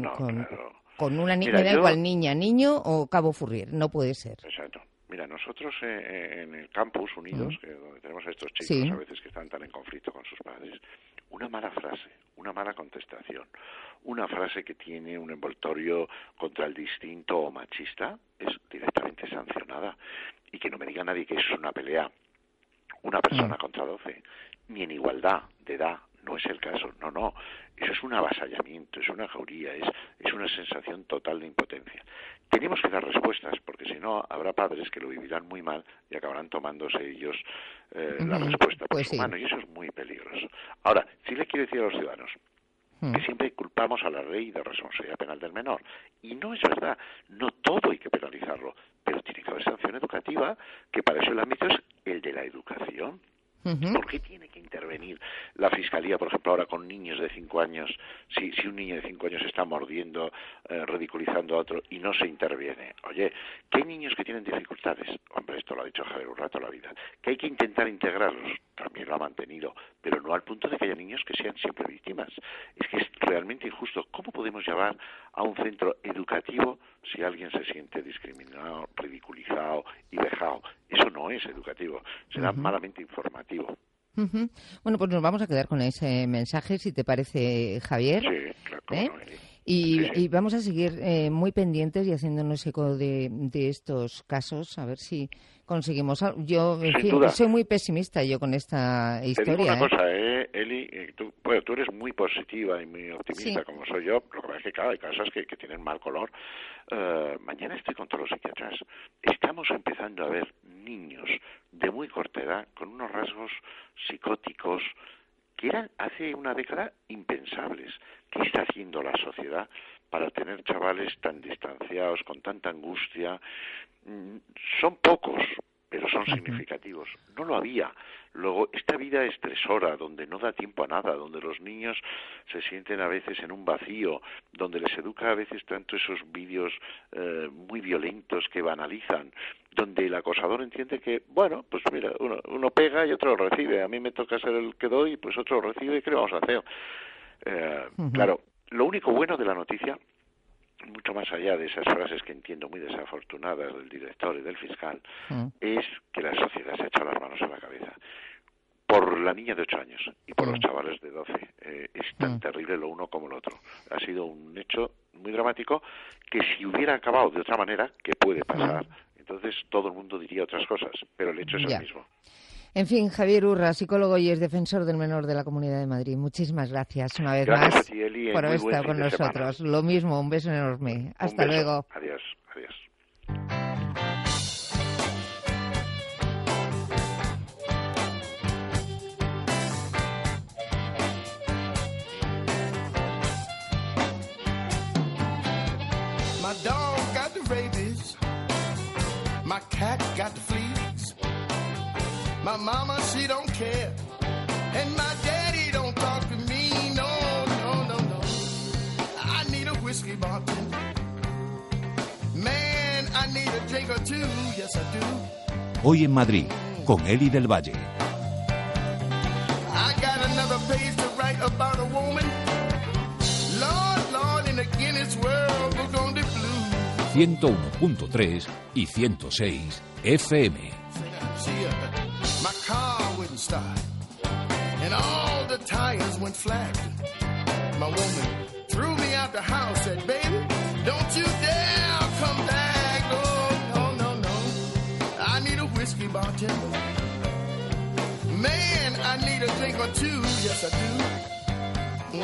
una niña, me da igual niña, niño o Cabo Furrier, no puede ser. Exacto. Mira, nosotros en el Campus Unidos, donde tenemos a estos chicos a veces que están tan en conflicto con sus padres, una mala frase, una mala contestación, una frase que tiene un envoltorio contra el distinto o machista es directamente sancionada. Y que no me diga nadie que eso es una pelea, una persona contra 12, ni en igualdad de edad, no es el caso, no, eso es un avasallamiento, es una jauría, es una sensación total de impotencia. Tenemos que dar respuestas, porque si no habrá padres que lo vivirán muy mal y acabarán tomándose ellos la respuesta por su mano, y eso es muy peligroso. Ahora, sí le quiero decir a los ciudadanos que siempre culpamos a la ley de responsabilidad penal del menor, y no es verdad, no todo hay que penalizarlo, pero tiene que haber sanción educativa, que para eso el ámbito es el de la educación. ¿Por qué tiene que intervenir la Fiscalía, por ejemplo, ahora con niños de 5 años, si un niño de 5 años está mordiendo, ridiculizando a otro y no se interviene? Oye, que hay niños que tienen dificultades, hombre, esto lo ha dicho Javier Urra toda la vida, que hay que intentar integrarlos, también lo ha mantenido, pero no al punto de que haya niños que sean siempre víctimas. Es que es realmente injusto. ¿Cómo podemos llevar a un centro educativo si alguien se siente discriminado, ridiculizado y vejado? Eso no es educativo, será malamente informativo. Bueno, pues nos vamos a quedar con ese mensaje, si te parece, Javier. Sí, claro. Y vamos a seguir muy pendientes y haciéndonos eco de estos casos, a ver si conseguimos algo. Yo, en fin, soy muy pesimista yo con esta historia. Te digo una cosa, Eli, tú eres muy positiva y muy optimista, como soy yo. Lo que pasa es que, claro, hay casos que tienen mal color. Mañana estoy con todos los psiquiatras. Estamos empezando a ver niños de muy corta edad con unos rasgos psicóticos que eran hace una década impensables. ¿Qué está haciendo la sociedad para tener chavales tan distanciados, con tanta angustia? Son pocos, pero son significativos. No lo había. Luego, esta vida estresora, donde no da tiempo a nada, donde los niños se sienten a veces en un vacío, donde les educa a veces tanto esos vídeos muy violentos que banalizan, donde el acosador entiende que, bueno, pues mira, uno pega y otro lo recibe. A mí me toca ser el que doy, pues otro lo recibe, ¿qué le vamos a hacer? Claro, lo único bueno de la noticia, mucho más allá de esas frases que entiendo muy desafortunadas del director y del fiscal, es que la sociedad se ha echado las manos a la cabeza. Por la niña de 8 años y por los chavales de 12. Es tan terrible lo uno como lo otro. Ha sido un hecho muy dramático que si hubiera acabado de otra manera, que puede pasar, entonces todo el mundo diría otras cosas, pero el hecho es el mismo. En fin, Javier Urra, psicólogo y es defensor del menor de la Comunidad de Madrid. Muchísimas gracias una vez más a ti, Eli, por haber estado con nosotros. Lo mismo, un beso enorme. Hasta luego. Adiós, adiós. My dog got the rabies. My cat got the fleas. My mama, she don't care. And my daddy don't talk to me. No. I need a whiskey bartender. Man, I need a drink or two. Yes, I do. Hoy en Madrid, con Eli del Valle. I got another page to write about a woman. Lord, in the Guinness World Book on the Blue. 101.3 y 106 FM. My car wouldn't start, and all the tires went flat. My woman threw me out the house, said, baby, don't you dare come back. No. I need a whiskey bartender. Man, I need a drink or two, yes I do.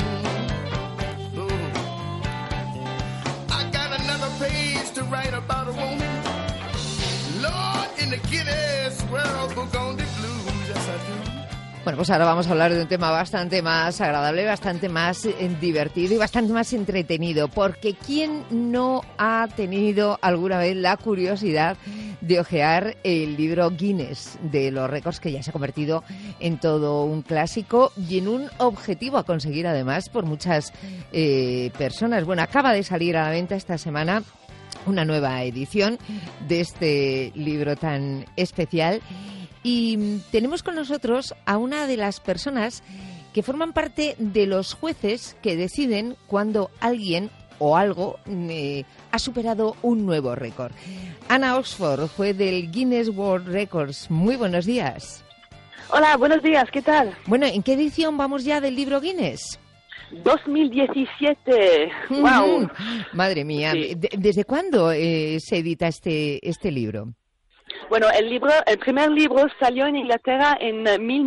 I got another page to write about a woman. Lord, in the Guinness World Book on the Blues, yes I do. Bueno, pues ahora vamos a hablar de un tema bastante más agradable, bastante más divertido y bastante más entretenido, porque ¿quién no ha tenido alguna vez la curiosidad de hojear el libro Guinness de los récords, que ya se ha convertido en todo un clásico y en un objetivo a conseguir además por muchas personas? Bueno, acaba de salir a la venta esta semana una nueva edición de este libro tan especial. Y tenemos con nosotros a una de las personas que forman parte de los jueces que deciden cuando alguien o algo ha superado un nuevo récord. Ana Oxford, juez del Guinness World Records. Muy buenos días. Hola, buenos días, ¿qué tal? Bueno, ¿en qué edición vamos ya del libro Guinness? 2017. ¡Wow! Madre mía. Sí. ¿Desde cuándo se edita este libro? Bueno, el primer libro salió en Inglaterra en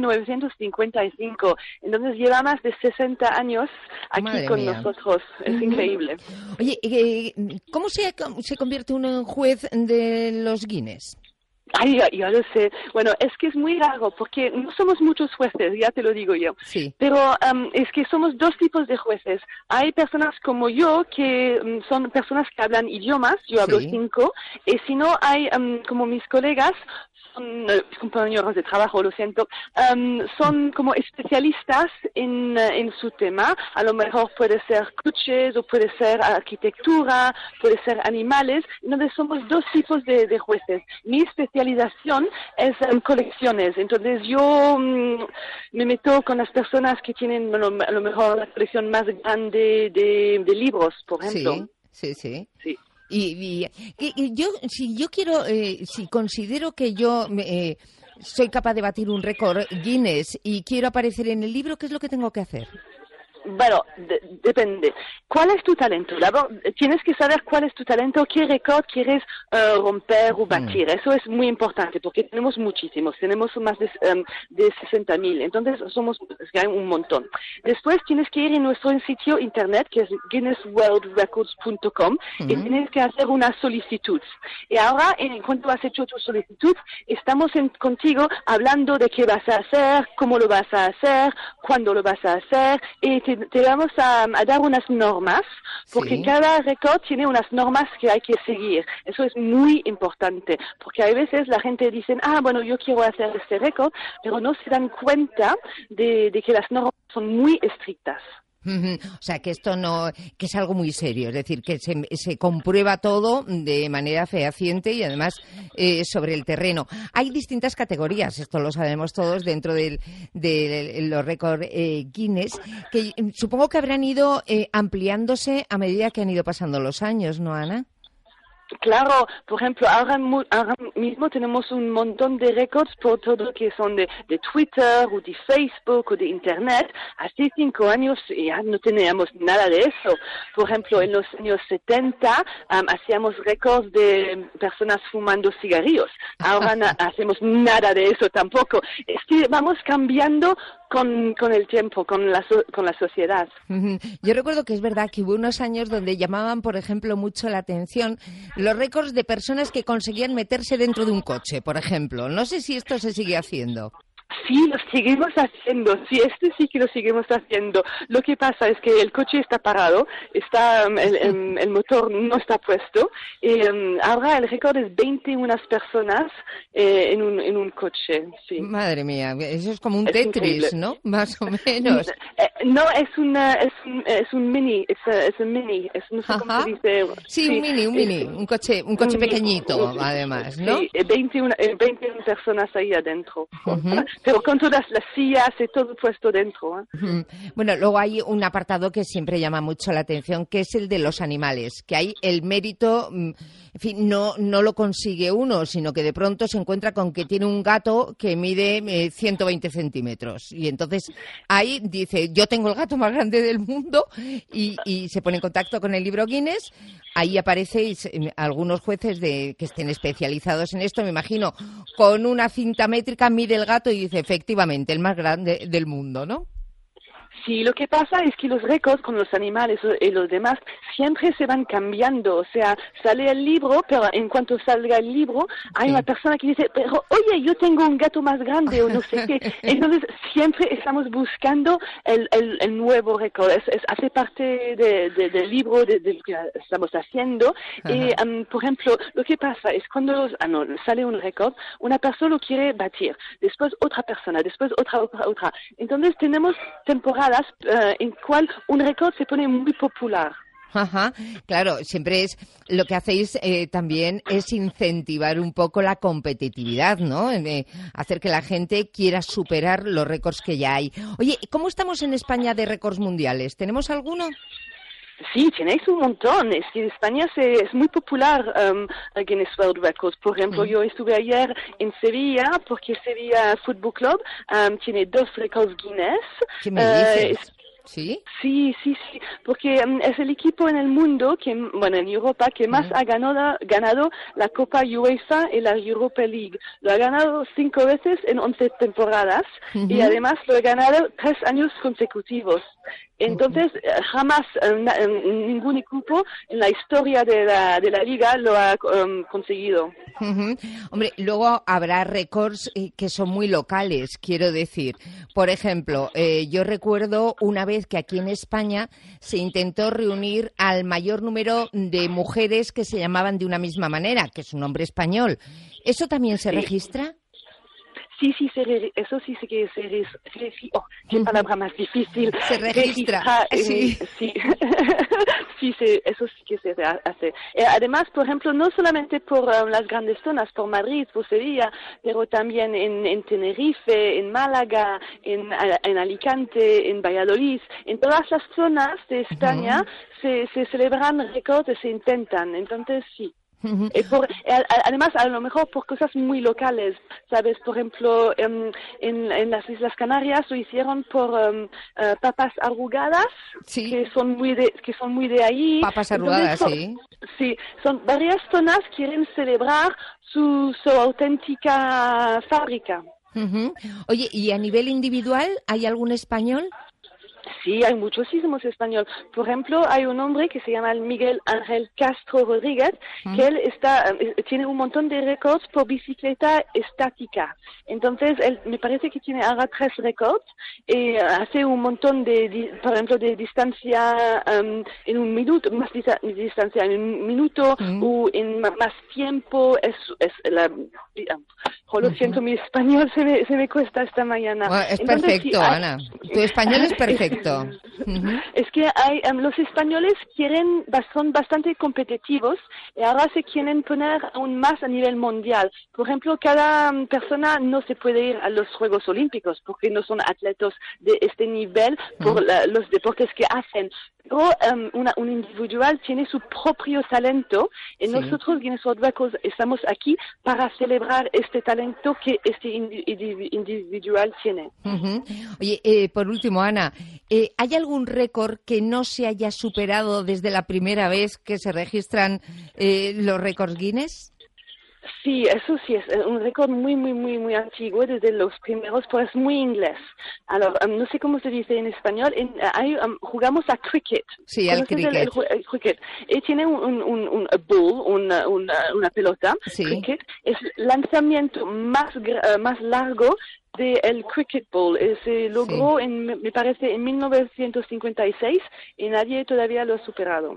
1955. Entonces lleva más de 60 años aquí Madre con mía. nosotros. Es increíble. Oye, ¿cómo se convierte uno en juez de los Guinness? Ay, yo lo sé. Bueno, es que es muy raro porque no somos muchos jueces, ya te lo digo yo. Sí. Pero es que somos dos tipos de jueces. Hay personas como yo que son personas que hablan idiomas, yo hablo 5, y si no hay como mis colegas, son mis compañeros de trabajo, lo siento, son como especialistas en su tema. A lo mejor puede ser coches o puede ser arquitectura, puede ser animales. Entonces somos dos tipos de jueces. Mi especialización es colecciones. Entonces yo me meto con las personas que tienen a lo mejor la colección más grande de libros, por ejemplo. Sí. Sí. Y yo, si considero que yo soy capaz de batir un récord Guinness y quiero aparecer en el libro, ¿qué es lo que tengo que hacer? Bueno, depende. ¿Cuál es tu talento? Tienes que saber cuál es tu talento, qué récord quieres romper o batir. Eso es muy importante porque tenemos muchísimos. Tenemos más de 60.000. Entonces, hay un montón. Después tienes que ir en nuestro sitio internet, que es guinnessworldrecords.com, y tienes que hacer una solicitud. Y ahora, en cuanto has hecho tu solicitud, estamos contigo hablando de qué vas a hacer, cómo lo vas a hacer, cuándo lo vas a hacer, y te vamos a dar unas normas, porque cada récord tiene unas normas que hay que seguir. Eso es muy importante, porque a veces la gente dice, bueno, yo quiero hacer este récord, pero no se dan cuenta de que las normas son muy estrictas. O sea, que esto que es algo muy serio, es decir, que se comprueba todo de manera fehaciente y además sobre el terreno. Hay distintas categorías, esto lo sabemos todos, dentro de los récords Guinness, que supongo que habrán ido ampliándose a medida que han ido pasando los años, ¿no, Ana? Claro, por ejemplo, ahora mismo tenemos un montón de récords por todo lo que son de Twitter o de Facebook o de Internet. Hace 5 años ya no teníamos nada de eso. Por ejemplo, en los años 70 hacíamos récords de personas fumando cigarrillos. Ahora no hacemos nada de eso tampoco. Es que vamos cambiando con el tiempo, con la sociedad. Yo recuerdo que es verdad que hubo unos años donde llamaban, por ejemplo, mucho la atención los récords de personas que conseguían meterse dentro de un coche, por ejemplo. No sé si esto se sigue haciendo. Sí, lo seguimos haciendo. Sí, sí que lo seguimos haciendo. Lo que pasa es que el coche está parado, el motor no está puesto. Y ahora el récord es 21 personas en un coche. Sí. Madre mía, eso es como un Tetris, increíble, ¿no? Más o menos. No, es un mini, es un mini, no sé cómo se dice. Sí, un mini, un coche pequeñito, además, ¿no? Sí, 21 personas ahí adentro. Pero con todas las sillas y todo puesto dentro. Bueno, luego hay un apartado que siempre llama mucho la atención, que es el de los animales, que hay el mérito, en fin, no lo consigue uno, sino que de pronto se encuentra con que tiene un gato que mide 120 centímetros. Y entonces ahí dice, yo tengo el gato más grande del mundo, y se pone en contacto con el libro Guinness. Ahí aparecéis algunos jueces que estén especializados en esto, me imagino, con una cinta métrica mide el gato y dice, efectivamente, el más grande del mundo, ¿no? Sí, lo que pasa es que los récords con los animales y los demás siempre se van cambiando. O sea, sale el libro, pero en cuanto salga el libro, hay una persona que dice, pero oye, yo tengo un gato más grande o no sé qué. Entonces, siempre estamos buscando el nuevo récord. Hace parte del libro de lo que estamos haciendo. Y, por ejemplo, lo que pasa es cuando sale un récord, una persona lo quiere batir, después otra persona, después otra. Entonces, tenemos temporadas en cual un récord se pone muy popular. Ajá, claro, siempre es lo que hacéis también es incentivar un poco la competitividad, ¿no? Hacer que la gente quiera superar los récords que ya hay. Oye, ¿cómo estamos en España de récords mundiales? ¿Tenemos alguno? Sí, tenéis un montón. Es que en España es muy popular Guinness World Records. Por ejemplo, yo estuve ayer en Sevilla porque Sevilla Football Club tiene 2 récords Guinness. ¿Qué me dices? ¿Sí? Sí, porque es el equipo en el mundo, en Europa, que más ha ganado la Copa UEFA y la Europa League. Lo ha ganado 5 veces en 11 temporadas y además lo ha ganado 3 años consecutivos. Entonces, jamás ningún equipo en la historia de la liga lo ha conseguido. Hombre, luego habrá récords que son muy locales, quiero decir. Por ejemplo, yo recuerdo una vez que aquí en España se intentó reunir al mayor número de mujeres que se llamaban de una misma manera, que es un nombre español. ¿Eso también se registra? Sí, eso sí que se registra. Oh, qué palabra más difícil. Se registra. Sí. Eso sí que se hace. Además, por ejemplo, no solamente por las grandes zonas, por Madrid, por Sevilla, pero también en Tenerife, en Málaga, en Alicante, en Valladolid, en todas las zonas de España se celebran récords y se intentan. Entonces, sí. Además, a lo mejor por cosas muy locales, ¿sabes? Por ejemplo, en las Islas Canarias lo hicieron por papas arrugadas, que son muy de ahí. Papas arrugadas, sí. Sí, son varias zonas que quieren celebrar su auténtica fábrica. Oye, ¿y a nivel individual hay algún español? Sí, hay muchísimos españoles. Por ejemplo, hay un hombre que se llama Miguel Ángel Castro Rodríguez, que él tiene un montón de récords por bicicleta estática. Entonces, él me parece que tiene ahora 3 récords y hace un montón por ejemplo, de distancia en un minuto, más distancia en un minuto o en más tiempo. Lo siento, mi español se me cuesta esta mañana. Bueno, es perfecto, Ana. Tu español es perfecto. Es que los españoles son bastante competitivos y ahora se quieren poner aún más a nivel mundial. Por ejemplo, cada persona no se puede ir a los Juegos Olímpicos porque no son atletas de este nivel por los deportes que hacen. Pero un individual tiene su propio talento y nosotros, Guinness World Records, estamos aquí para celebrar este talento que este individual tiene. Oye, por último, Ana, ¿hay algún récord que no se haya superado desde la primera vez que se registran los récords Guinness? Sí, eso sí, es un récord muy antiguo, desde los primeros, pero es muy inglés. Alors, no sé cómo se dice en español, jugamos a cricket. Sí, al cricket. El cricket. Y tiene un ball, una pelota. Sí. Cricket es el lanzamiento más largo del cricket ball. Se logró, me parece, en 1956 y nadie todavía lo ha superado.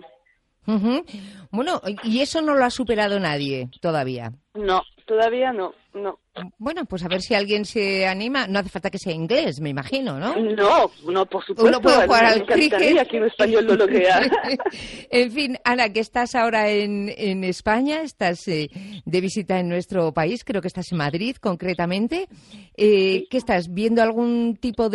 Bueno, y eso no lo ha superado nadie todavía. No, todavía no. Bueno, pues a ver si alguien se anima. No hace falta que sea inglés, me imagino, ¿no? No, por supuesto. Uno puede jugar al cricket. Que en español lo logre. En fin, Ana, que estás ahora en España, estás de visita en nuestro país, creo que estás en Madrid concretamente. ¿Qué estás viendo algún tipo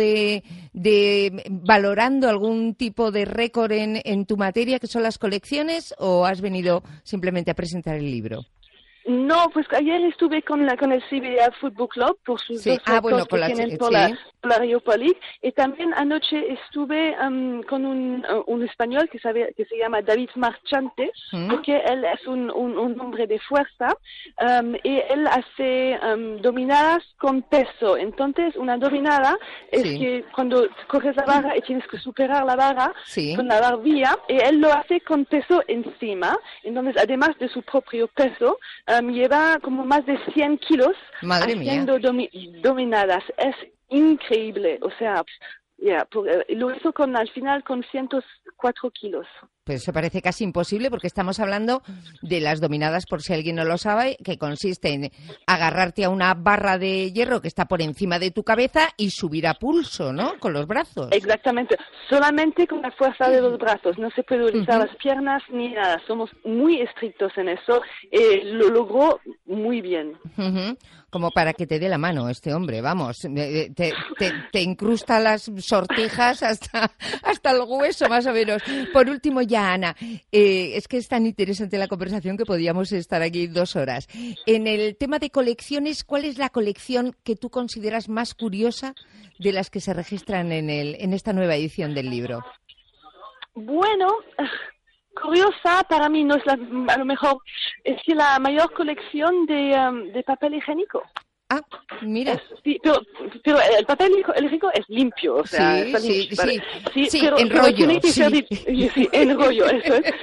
valorando algún tipo de récord en tu materia, que son las colecciones, o has venido simplemente a presentar el libro? No, pues ayer estuve con el Sevilla Football Club por sus dos récords que tienen por la Europa League, y también anoche estuve con un español que se llama David Marchante, porque él es un hombre de fuerza y él hace dominadas con peso. Entonces, una dominada es que cuando coges la barra y tienes que superar la barra con la barbilla, y él lo hace con peso encima. Entonces, además de su propio peso, lleva como más de 100 kilos haciendo dominadas. Es increíble, o sea, lo hizo al final con 104 kilos. Pues eso parece casi imposible porque estamos hablando de las dominadas, por si alguien no lo sabe, que consiste en agarrarte a una barra de hierro que está por encima de tu cabeza y subir a pulso, ¿no? Con los brazos. Exactamente, solamente con la fuerza de los brazos, no se puede utilizar las piernas ni nada, somos muy estrictos en eso, lo logró muy bien. Como para que te dé la mano este hombre, vamos, te incrusta las sortijas hasta el hueso, más o menos. Por último, ya, Ana, es que es tan interesante la conversación que podíamos estar aquí 2 horas. En el tema de colecciones, ¿cuál es la colección que tú consideras más curiosa de las que se registran en esta nueva edición del libro? Bueno, curiosa para mí no es a lo mejor es que la mayor colección de papel higiénico. Ah, mira. Sí, pero el papel higiénico es limpio, o sea, sí, pero, en rollo. Tiene que ser sí, en rollo, eso es.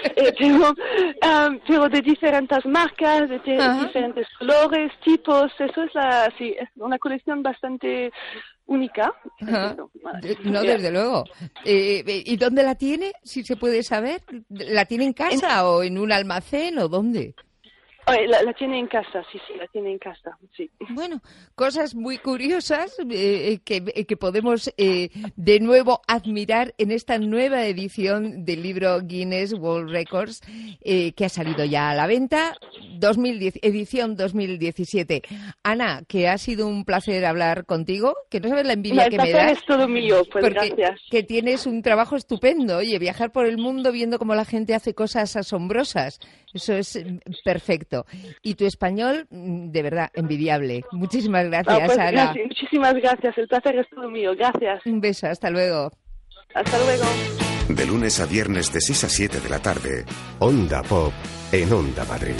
Pero de diferentes marcas, de diferentes colores, tipos, eso es una colección bastante única. No, desde luego. ¿Y dónde la tiene, si se puede saber? ¿La tiene en casa o en un almacén o dónde? La tiene en casa, sí, la tiene en casa, sí. Bueno, cosas muy curiosas que podemos de nuevo admirar en esta nueva edición del libro Guinness World Records que ha salido ya a la venta, edición 2017. Ana, que ha sido un placer hablar contigo, que no sabes la envidia que me das. Es todo mío, pues porque gracias. Que tienes un trabajo estupendo, oye, viajar por el mundo viendo cómo la gente hace cosas asombrosas, eso es perfecto. Y tu español, de verdad, envidiable. Muchísimas gracias, Ana. Gracias, muchísimas gracias. El placer es todo mío. Gracias. Un beso. Hasta luego. Hasta luego. De lunes a viernes de 6 a 7 de la tarde, Onda Pop en Onda Madrid.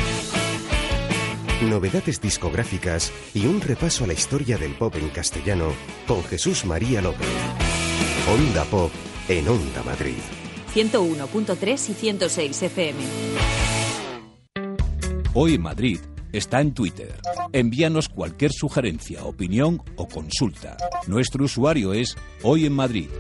Novedades discográficas y un repaso a la historia del pop en castellano con Jesús María López. Onda Pop en Onda Madrid. 101.3 y 106 FM. Hoy en Madrid está en Twitter. Envíanos cualquier sugerencia, opinión o consulta. Nuestro usuario es Hoy en Madrid.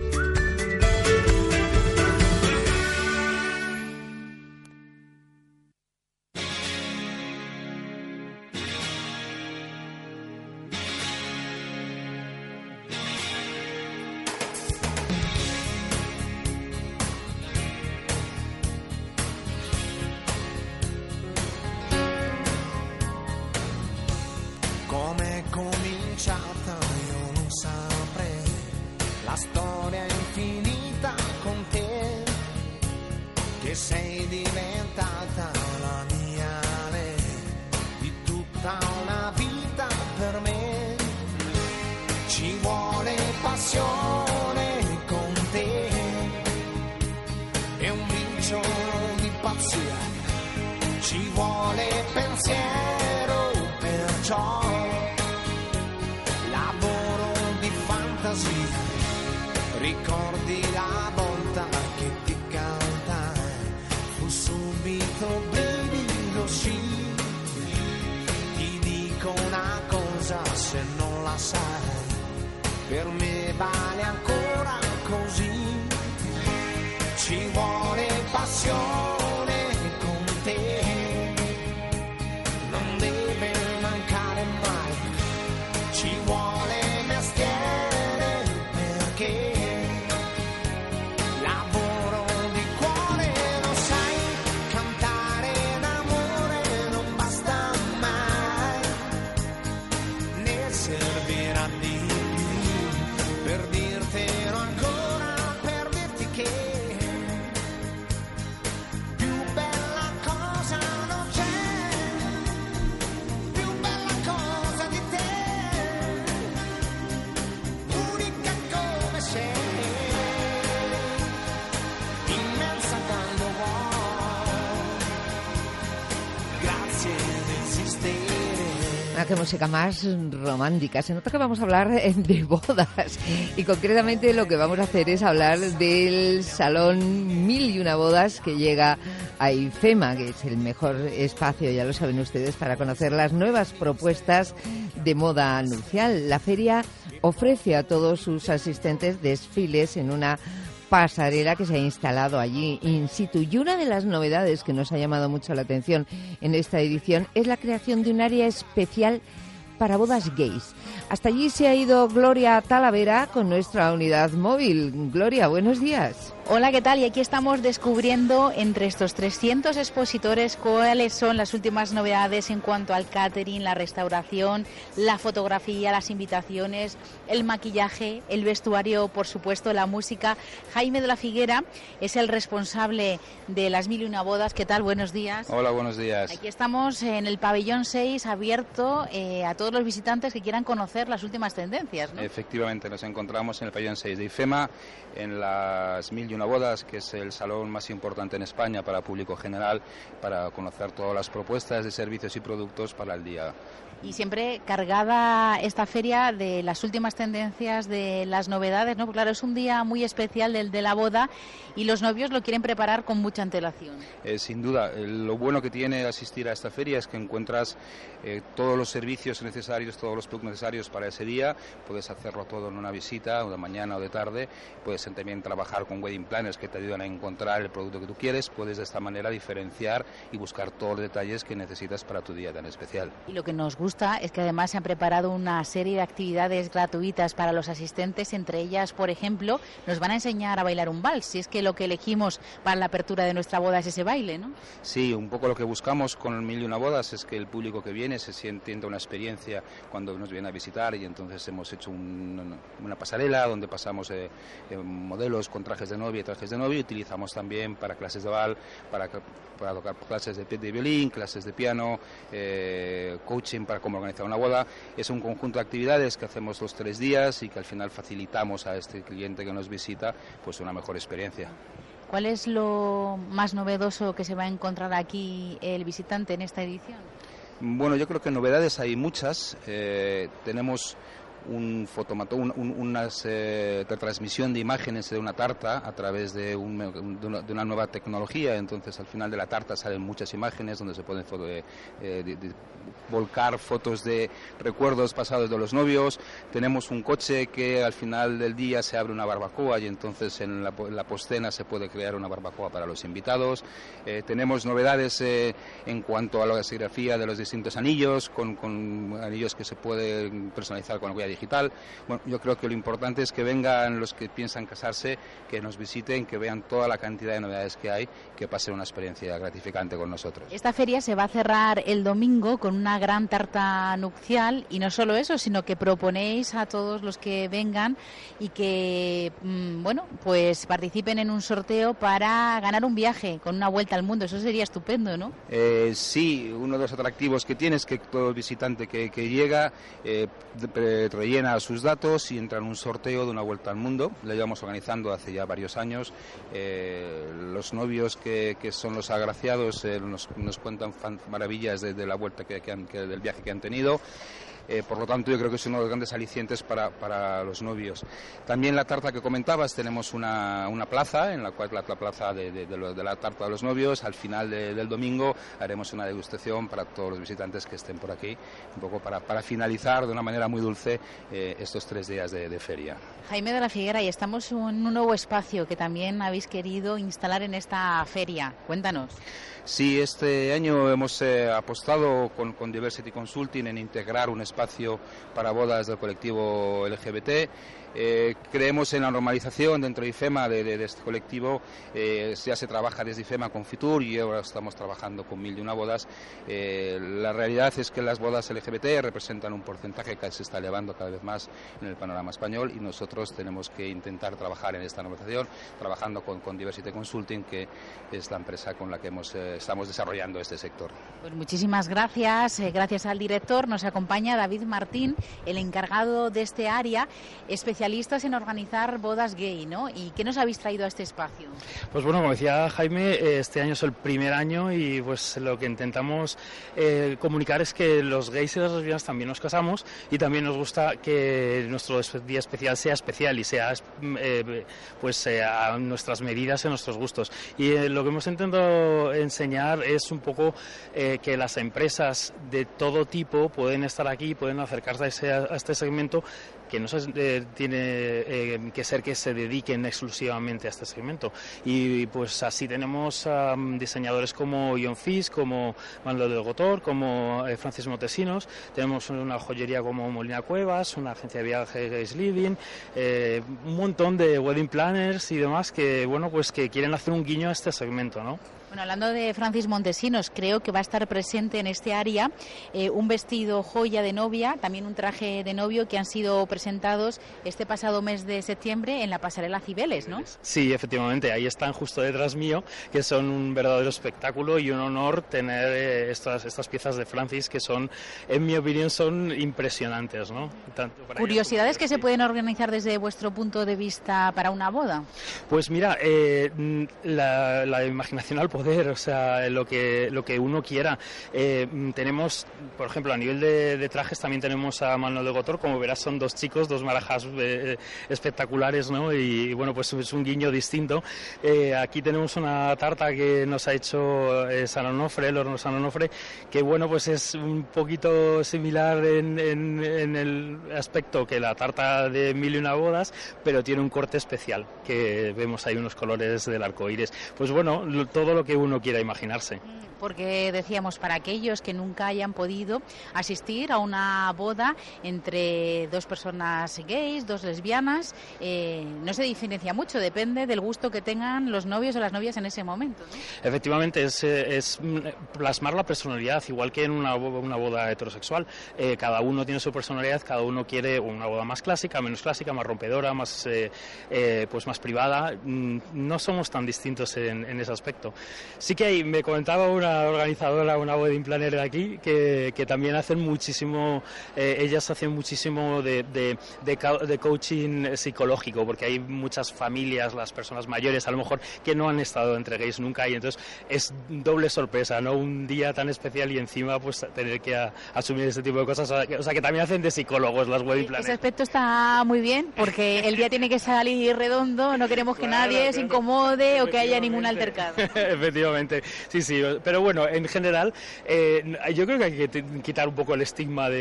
Qué música más romántica. Se nota que vamos a hablar de bodas y concretamente lo que vamos a hacer es hablar del Salón 1001 Bodas que llega a IFEMA, que es el mejor espacio, ya lo saben ustedes, para conocer las nuevas propuestas de moda nupcial. La feria ofrece a todos sus asistentes desfiles en una pasarela que se ha instalado allí in situ. Y una de las novedades que nos ha llamado mucho la atención en esta edición es la creación de un área especial para bodas gays. Hasta allí se ha ido Gloria Talavera con nuestra unidad móvil. Gloria, buenos días. Hola, ¿qué tal? Y aquí estamos descubriendo entre estos 300 expositores cuáles son las últimas novedades en cuanto al catering, la restauración, la fotografía, las invitaciones, el maquillaje, el vestuario, por supuesto, la música. Jaime de la Figuera es el responsable de las 1001 bodas. ¿Qué tal? Buenos días. Hola, buenos días. Aquí estamos en el pabellón 6, abierto a todos los visitantes que quieran conocer las últimas tendencias, ¿no? Efectivamente, nos encontramos en el pabellón 6 de IFEMA, en las 1001 bodas, que es el salón más importante en España para público general, para conocer todas las propuestas de servicios y productos para el día. Y siempre cargada esta feria de las últimas tendencias, de las novedades, ¿no? Porque claro, es un día muy especial el de la boda y los novios lo quieren preparar con mucha antelación. Sin duda, lo bueno que tiene asistir a esta feria es que encuentras todos los servicios necesarios, todos los productos necesarios para ese día. Puedes hacerlo todo en una visita, o de mañana o de tarde. Puedes también trabajar con wedding planners que te ayudan a encontrar el producto que tú quieres. Puedes de esta manera diferenciar y buscar todos los detalles que necesitas para tu día tan especial. Y lo que nos gusta es que además se han preparado una serie de actividades gratuitas para los asistentes, entre ellas, por ejemplo, nos van a enseñar a bailar un vals, si es que lo que elegimos para la apertura de nuestra boda es ese baile, ¿no? Sí, un poco lo que buscamos con el 1001 bodas es que el público que viene se sienta una experiencia cuando nos viene a visitar, y entonces hemos hecho una pasarela donde pasamos modelos con trajes de novia y trajes de novio, y utilizamos también para clases de bal, para tocar clases de violín, clases de piano, coaching para cómo organizar una boda. Es un conjunto de actividades que hacemos los 3 días y que al final facilitamos a este cliente que nos visita pues una mejor experiencia. ¿Cuál es lo más novedoso que se va a encontrar aquí el visitante en esta edición? Bueno, yo creo que novedades hay muchas. Tenemos un fotomatón, una retransmisión de imágenes de una tarta a través de una nueva tecnología. Entonces al final de la tarta salen muchas imágenes donde se pueden volcar fotos de recuerdos pasados de los novios. Tenemos un coche que al final del día se abre una barbacoa y entonces en la postcena se puede crear una barbacoa para los invitados. Tenemos novedades en cuanto a la serigrafía de los distintos anillos, con anillos que se pueden personalizar con la huella digital. Bueno, yo creo que lo importante es que vengan los que piensan casarse, que nos visiten, que vean toda la cantidad de novedades que hay, que pasen una experiencia gratificante con nosotros. Esta feria se va a cerrar el domingo con una gran tarta nupcial, y no solo eso, sino que proponéis a todos los que vengan y que bueno, pues participen en un sorteo para ganar un viaje con una vuelta al mundo. Eso sería estupendo, ¿no? Sí, uno de los atractivos que tiene es que todo visitante que llega rellena sus datos y entra en un sorteo de una vuelta al mundo. Lo llevamos organizando hace ya varios años. Los novios que son los agraciados nos cuentan maravillas de la vuelta del viaje que han tenido. Por lo tanto, yo creo que es uno de los grandes alicientes para los novios. También la tarta que comentabas, tenemos una plaza, en la cual la plaza de la tarta de los novios. Al final del domingo haremos una degustación para todos los visitantes que estén por aquí, un poco para finalizar de una manera muy dulce estos 3 días de feria. Jaime de la Figuera, y estamos en un nuevo espacio que también habéis querido instalar en esta feria. Cuéntanos. Sí, este año hemos apostado con Diversity Consulting en integrar un espacio para bodas del colectivo LGBT. Creemos en la normalización dentro de IFEMA de este colectivo. Ya se trabaja desde IFEMA con Fitur y ahora estamos trabajando con 1001 bodas. La realidad es que las bodas LGBT representan un porcentaje que se está elevando cada vez más en el panorama español, y nosotros tenemos que intentar trabajar en esta normalización, trabajando con Diversity Consulting, que es la empresa con la que estamos desarrollando este sector. Pues muchísimas gracias. Gracias al director. Nos acompaña David Martín, el encargado de este área, especialistas en organizar bodas gay, ¿no? ¿Y qué nos habéis traído a este espacio? Pues bueno, como decía Jaime, este año es el primer año y pues lo que intentamos comunicar es que los gays y las lesbianas también nos casamos, y también nos gusta que nuestro día especial sea especial y sea a nuestras medidas y a nuestros gustos. Y lo que hemos intentado enseñar es un poco que las empresas de todo tipo pueden estar aquí aquí pueden acercarse a este segmento, que no tiene que ser que se dediquen exclusivamente a este segmento. Y pues así tenemos diseñadores como Ion Fish, como Manuel del Gotor, como Francis Montesinos, tenemos una joyería como Molina Cuevas, una agencia de viajes Living, un montón de wedding planners y demás que, bueno, pues que quieren hacer un guiño a este segmento, ¿no? Bueno, hablando de Francis Montesinos, creo que va a estar presente en este área un vestido joya de novia, también un traje de novio que han sido presentados este pasado mes de septiembre en la pasarela Cibeles, ¿no? Sí, efectivamente, ahí están justo detrás mío, que son un verdadero espectáculo y un honor tener estas piezas de Francis que son, en mi opinión, son impresionantes, ¿no? ¿Curiosidades que se pueden organizar desde vuestro punto de vista para una boda? Pues mira, la imaginación al poder, o sea, lo que uno quiera. Tenemos, por ejemplo, a nivel de trajes también tenemos a Manuel de Gotor, como verás son dos chicos, dos marajas espectaculares, ¿no? Y bueno, pues es un guiño distinto. Aquí tenemos una tarta que nos ha hecho San Onofre, el horno San Onofre, que bueno, pues es un poquito similar en el aspecto que la tarta de Mil y una bodas, pero tiene un corte especial, que vemos ahí unos colores del arco iris. Pues bueno, todo lo que uno quiera imaginarse. Porque decíamos, para aquellos que nunca hayan podido asistir a una boda entre dos personas gays, dos lesbianas, no se diferencia mucho, depende del gusto que tengan los novios o las novias en ese momento, ¿no? Efectivamente, es plasmar la personalidad, igual que en una boda heterosexual. Cada uno tiene su personalidad, cada uno quiere una boda más clásica, menos clásica, más rompedora, más pues más privada. No somos tan distintos en ese aspecto. Sí que me comentaba una organizadora, una wedding planner de aquí, que también hacen muchísimo, ellas hacen muchísimo de coaching psicológico, porque hay muchas familias, las personas mayores a lo mejor, que no han estado entre gays nunca, y entonces es doble sorpresa, ¿no? Un día tan especial y encima pues tener que asumir este tipo de cosas, o sea que también hacen de psicólogos las wedding planners. Ese aspecto está muy bien, porque el día tiene que salir redondo, no queremos que nadie se incomode o que haya ningún altercado. Efectivamente, sí, pero bueno, en general yo creo que hay que quitar un poco el estigma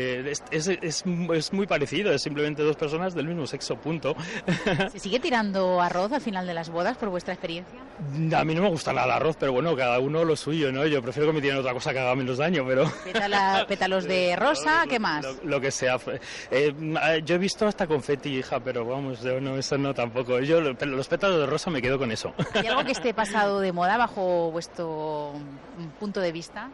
es muy parecido, es simplemente dos personas del mismo sexo, punto. ¿Se sigue tirando arroz al final de las bodas por vuestra experiencia? A mí no me gusta nada el arroz, pero bueno, cada uno lo suyo, ¿no? Yo prefiero que me tiren otra cosa que haga menos daño, pero... Pétalos de rosa, ¿qué más? Lo que sea. Yo he visto hasta confeti, hija, pero vamos, yo no, eso no tampoco. Yo los pétalos de rosa me quedo con eso. ¿Hay algo que esté pasado de moda bajo vuestro punto de vista?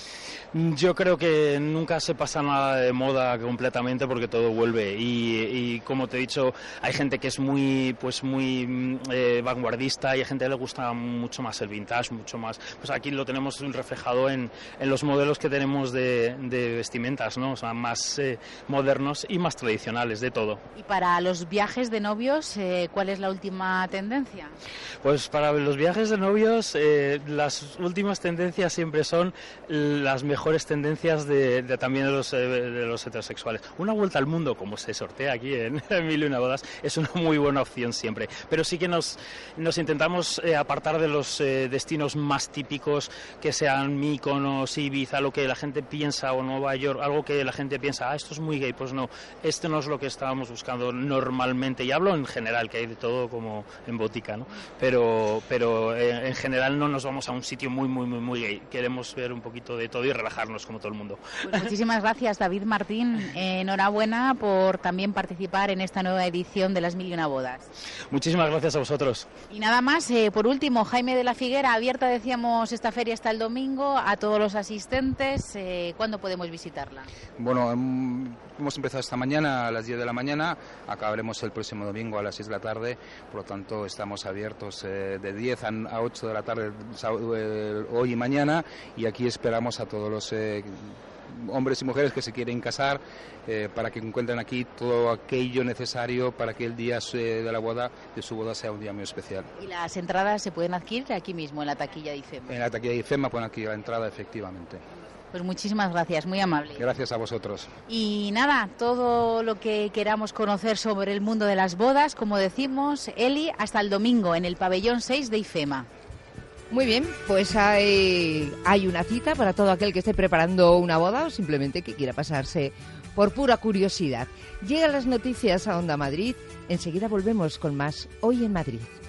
Yo creo que nunca se pasa nada de moda completamente porque todo vuelve y como te he dicho, hay gente que es muy vanguardista y hay gente que le gusta mucho más el vintage, mucho más, pues aquí lo tenemos reflejado en los modelos que tenemos de vestimentas, ¿no? O sea, más modernos y más tradicionales, de todo. Y para los viajes de novios, ¿cuál es la última tendencia? Pues para los viajes de novios, las últimas tendencias siempre son las mejores tendencias también de los heterosexuales. Una vuelta al mundo, como se sortea aquí en Mil y una bodas, es una muy buena opción siempre. Pero sí que nos intentamos apartar de los destinos más típicos, que sean Mykonos, Ibiza, lo que la gente piensa, o Nueva York, algo que la gente piensa, esto es muy gay. Pues no, esto no es lo que estábamos buscando normalmente. Y hablo en general, que hay de todo como en botica, ¿no? Pero en general no nos vamos a un sitio muy gay. Queremos ver un poquito de todo y relajarnos como todo el mundo. Pues muchísimas gracias, David Martín. Enhorabuena por también participar en esta nueva edición de las Mil y una bodas. Muchísimas gracias a vosotros. Y nada más, por último, Jaime de la Figuera, abierta, decíamos, esta feria hasta el domingo, a todos los asistentes. ¿Cuándo podemos visitarla? Bueno, hemos empezado esta mañana a las 10 de la mañana, acabaremos el próximo domingo a las 6 de la tarde, por lo tanto estamos abiertos de 10 a 8 de la tarde hoy y mañana, y aquí esperamos a todos los hombres y mujeres que se quieren casar para que encuentren aquí todo aquello necesario para que el día de su boda sea un día muy especial. ¿Y las entradas se pueden adquirir aquí mismo, en la taquilla de IFEMA? En la taquilla de IFEMA pueden adquirir la entrada, efectivamente. Pues muchísimas gracias, muy amable. Gracias a vosotros. Y nada, todo lo que queramos conocer sobre el mundo de las bodas, como decimos, Eli, hasta el domingo en el pabellón 6 de IFEMA. Muy bien, pues hay una cita para todo aquel que esté preparando una boda o simplemente que quiera pasarse por pura curiosidad. Llegan las noticias a Onda Madrid. Enseguida volvemos con más Hoy en Madrid.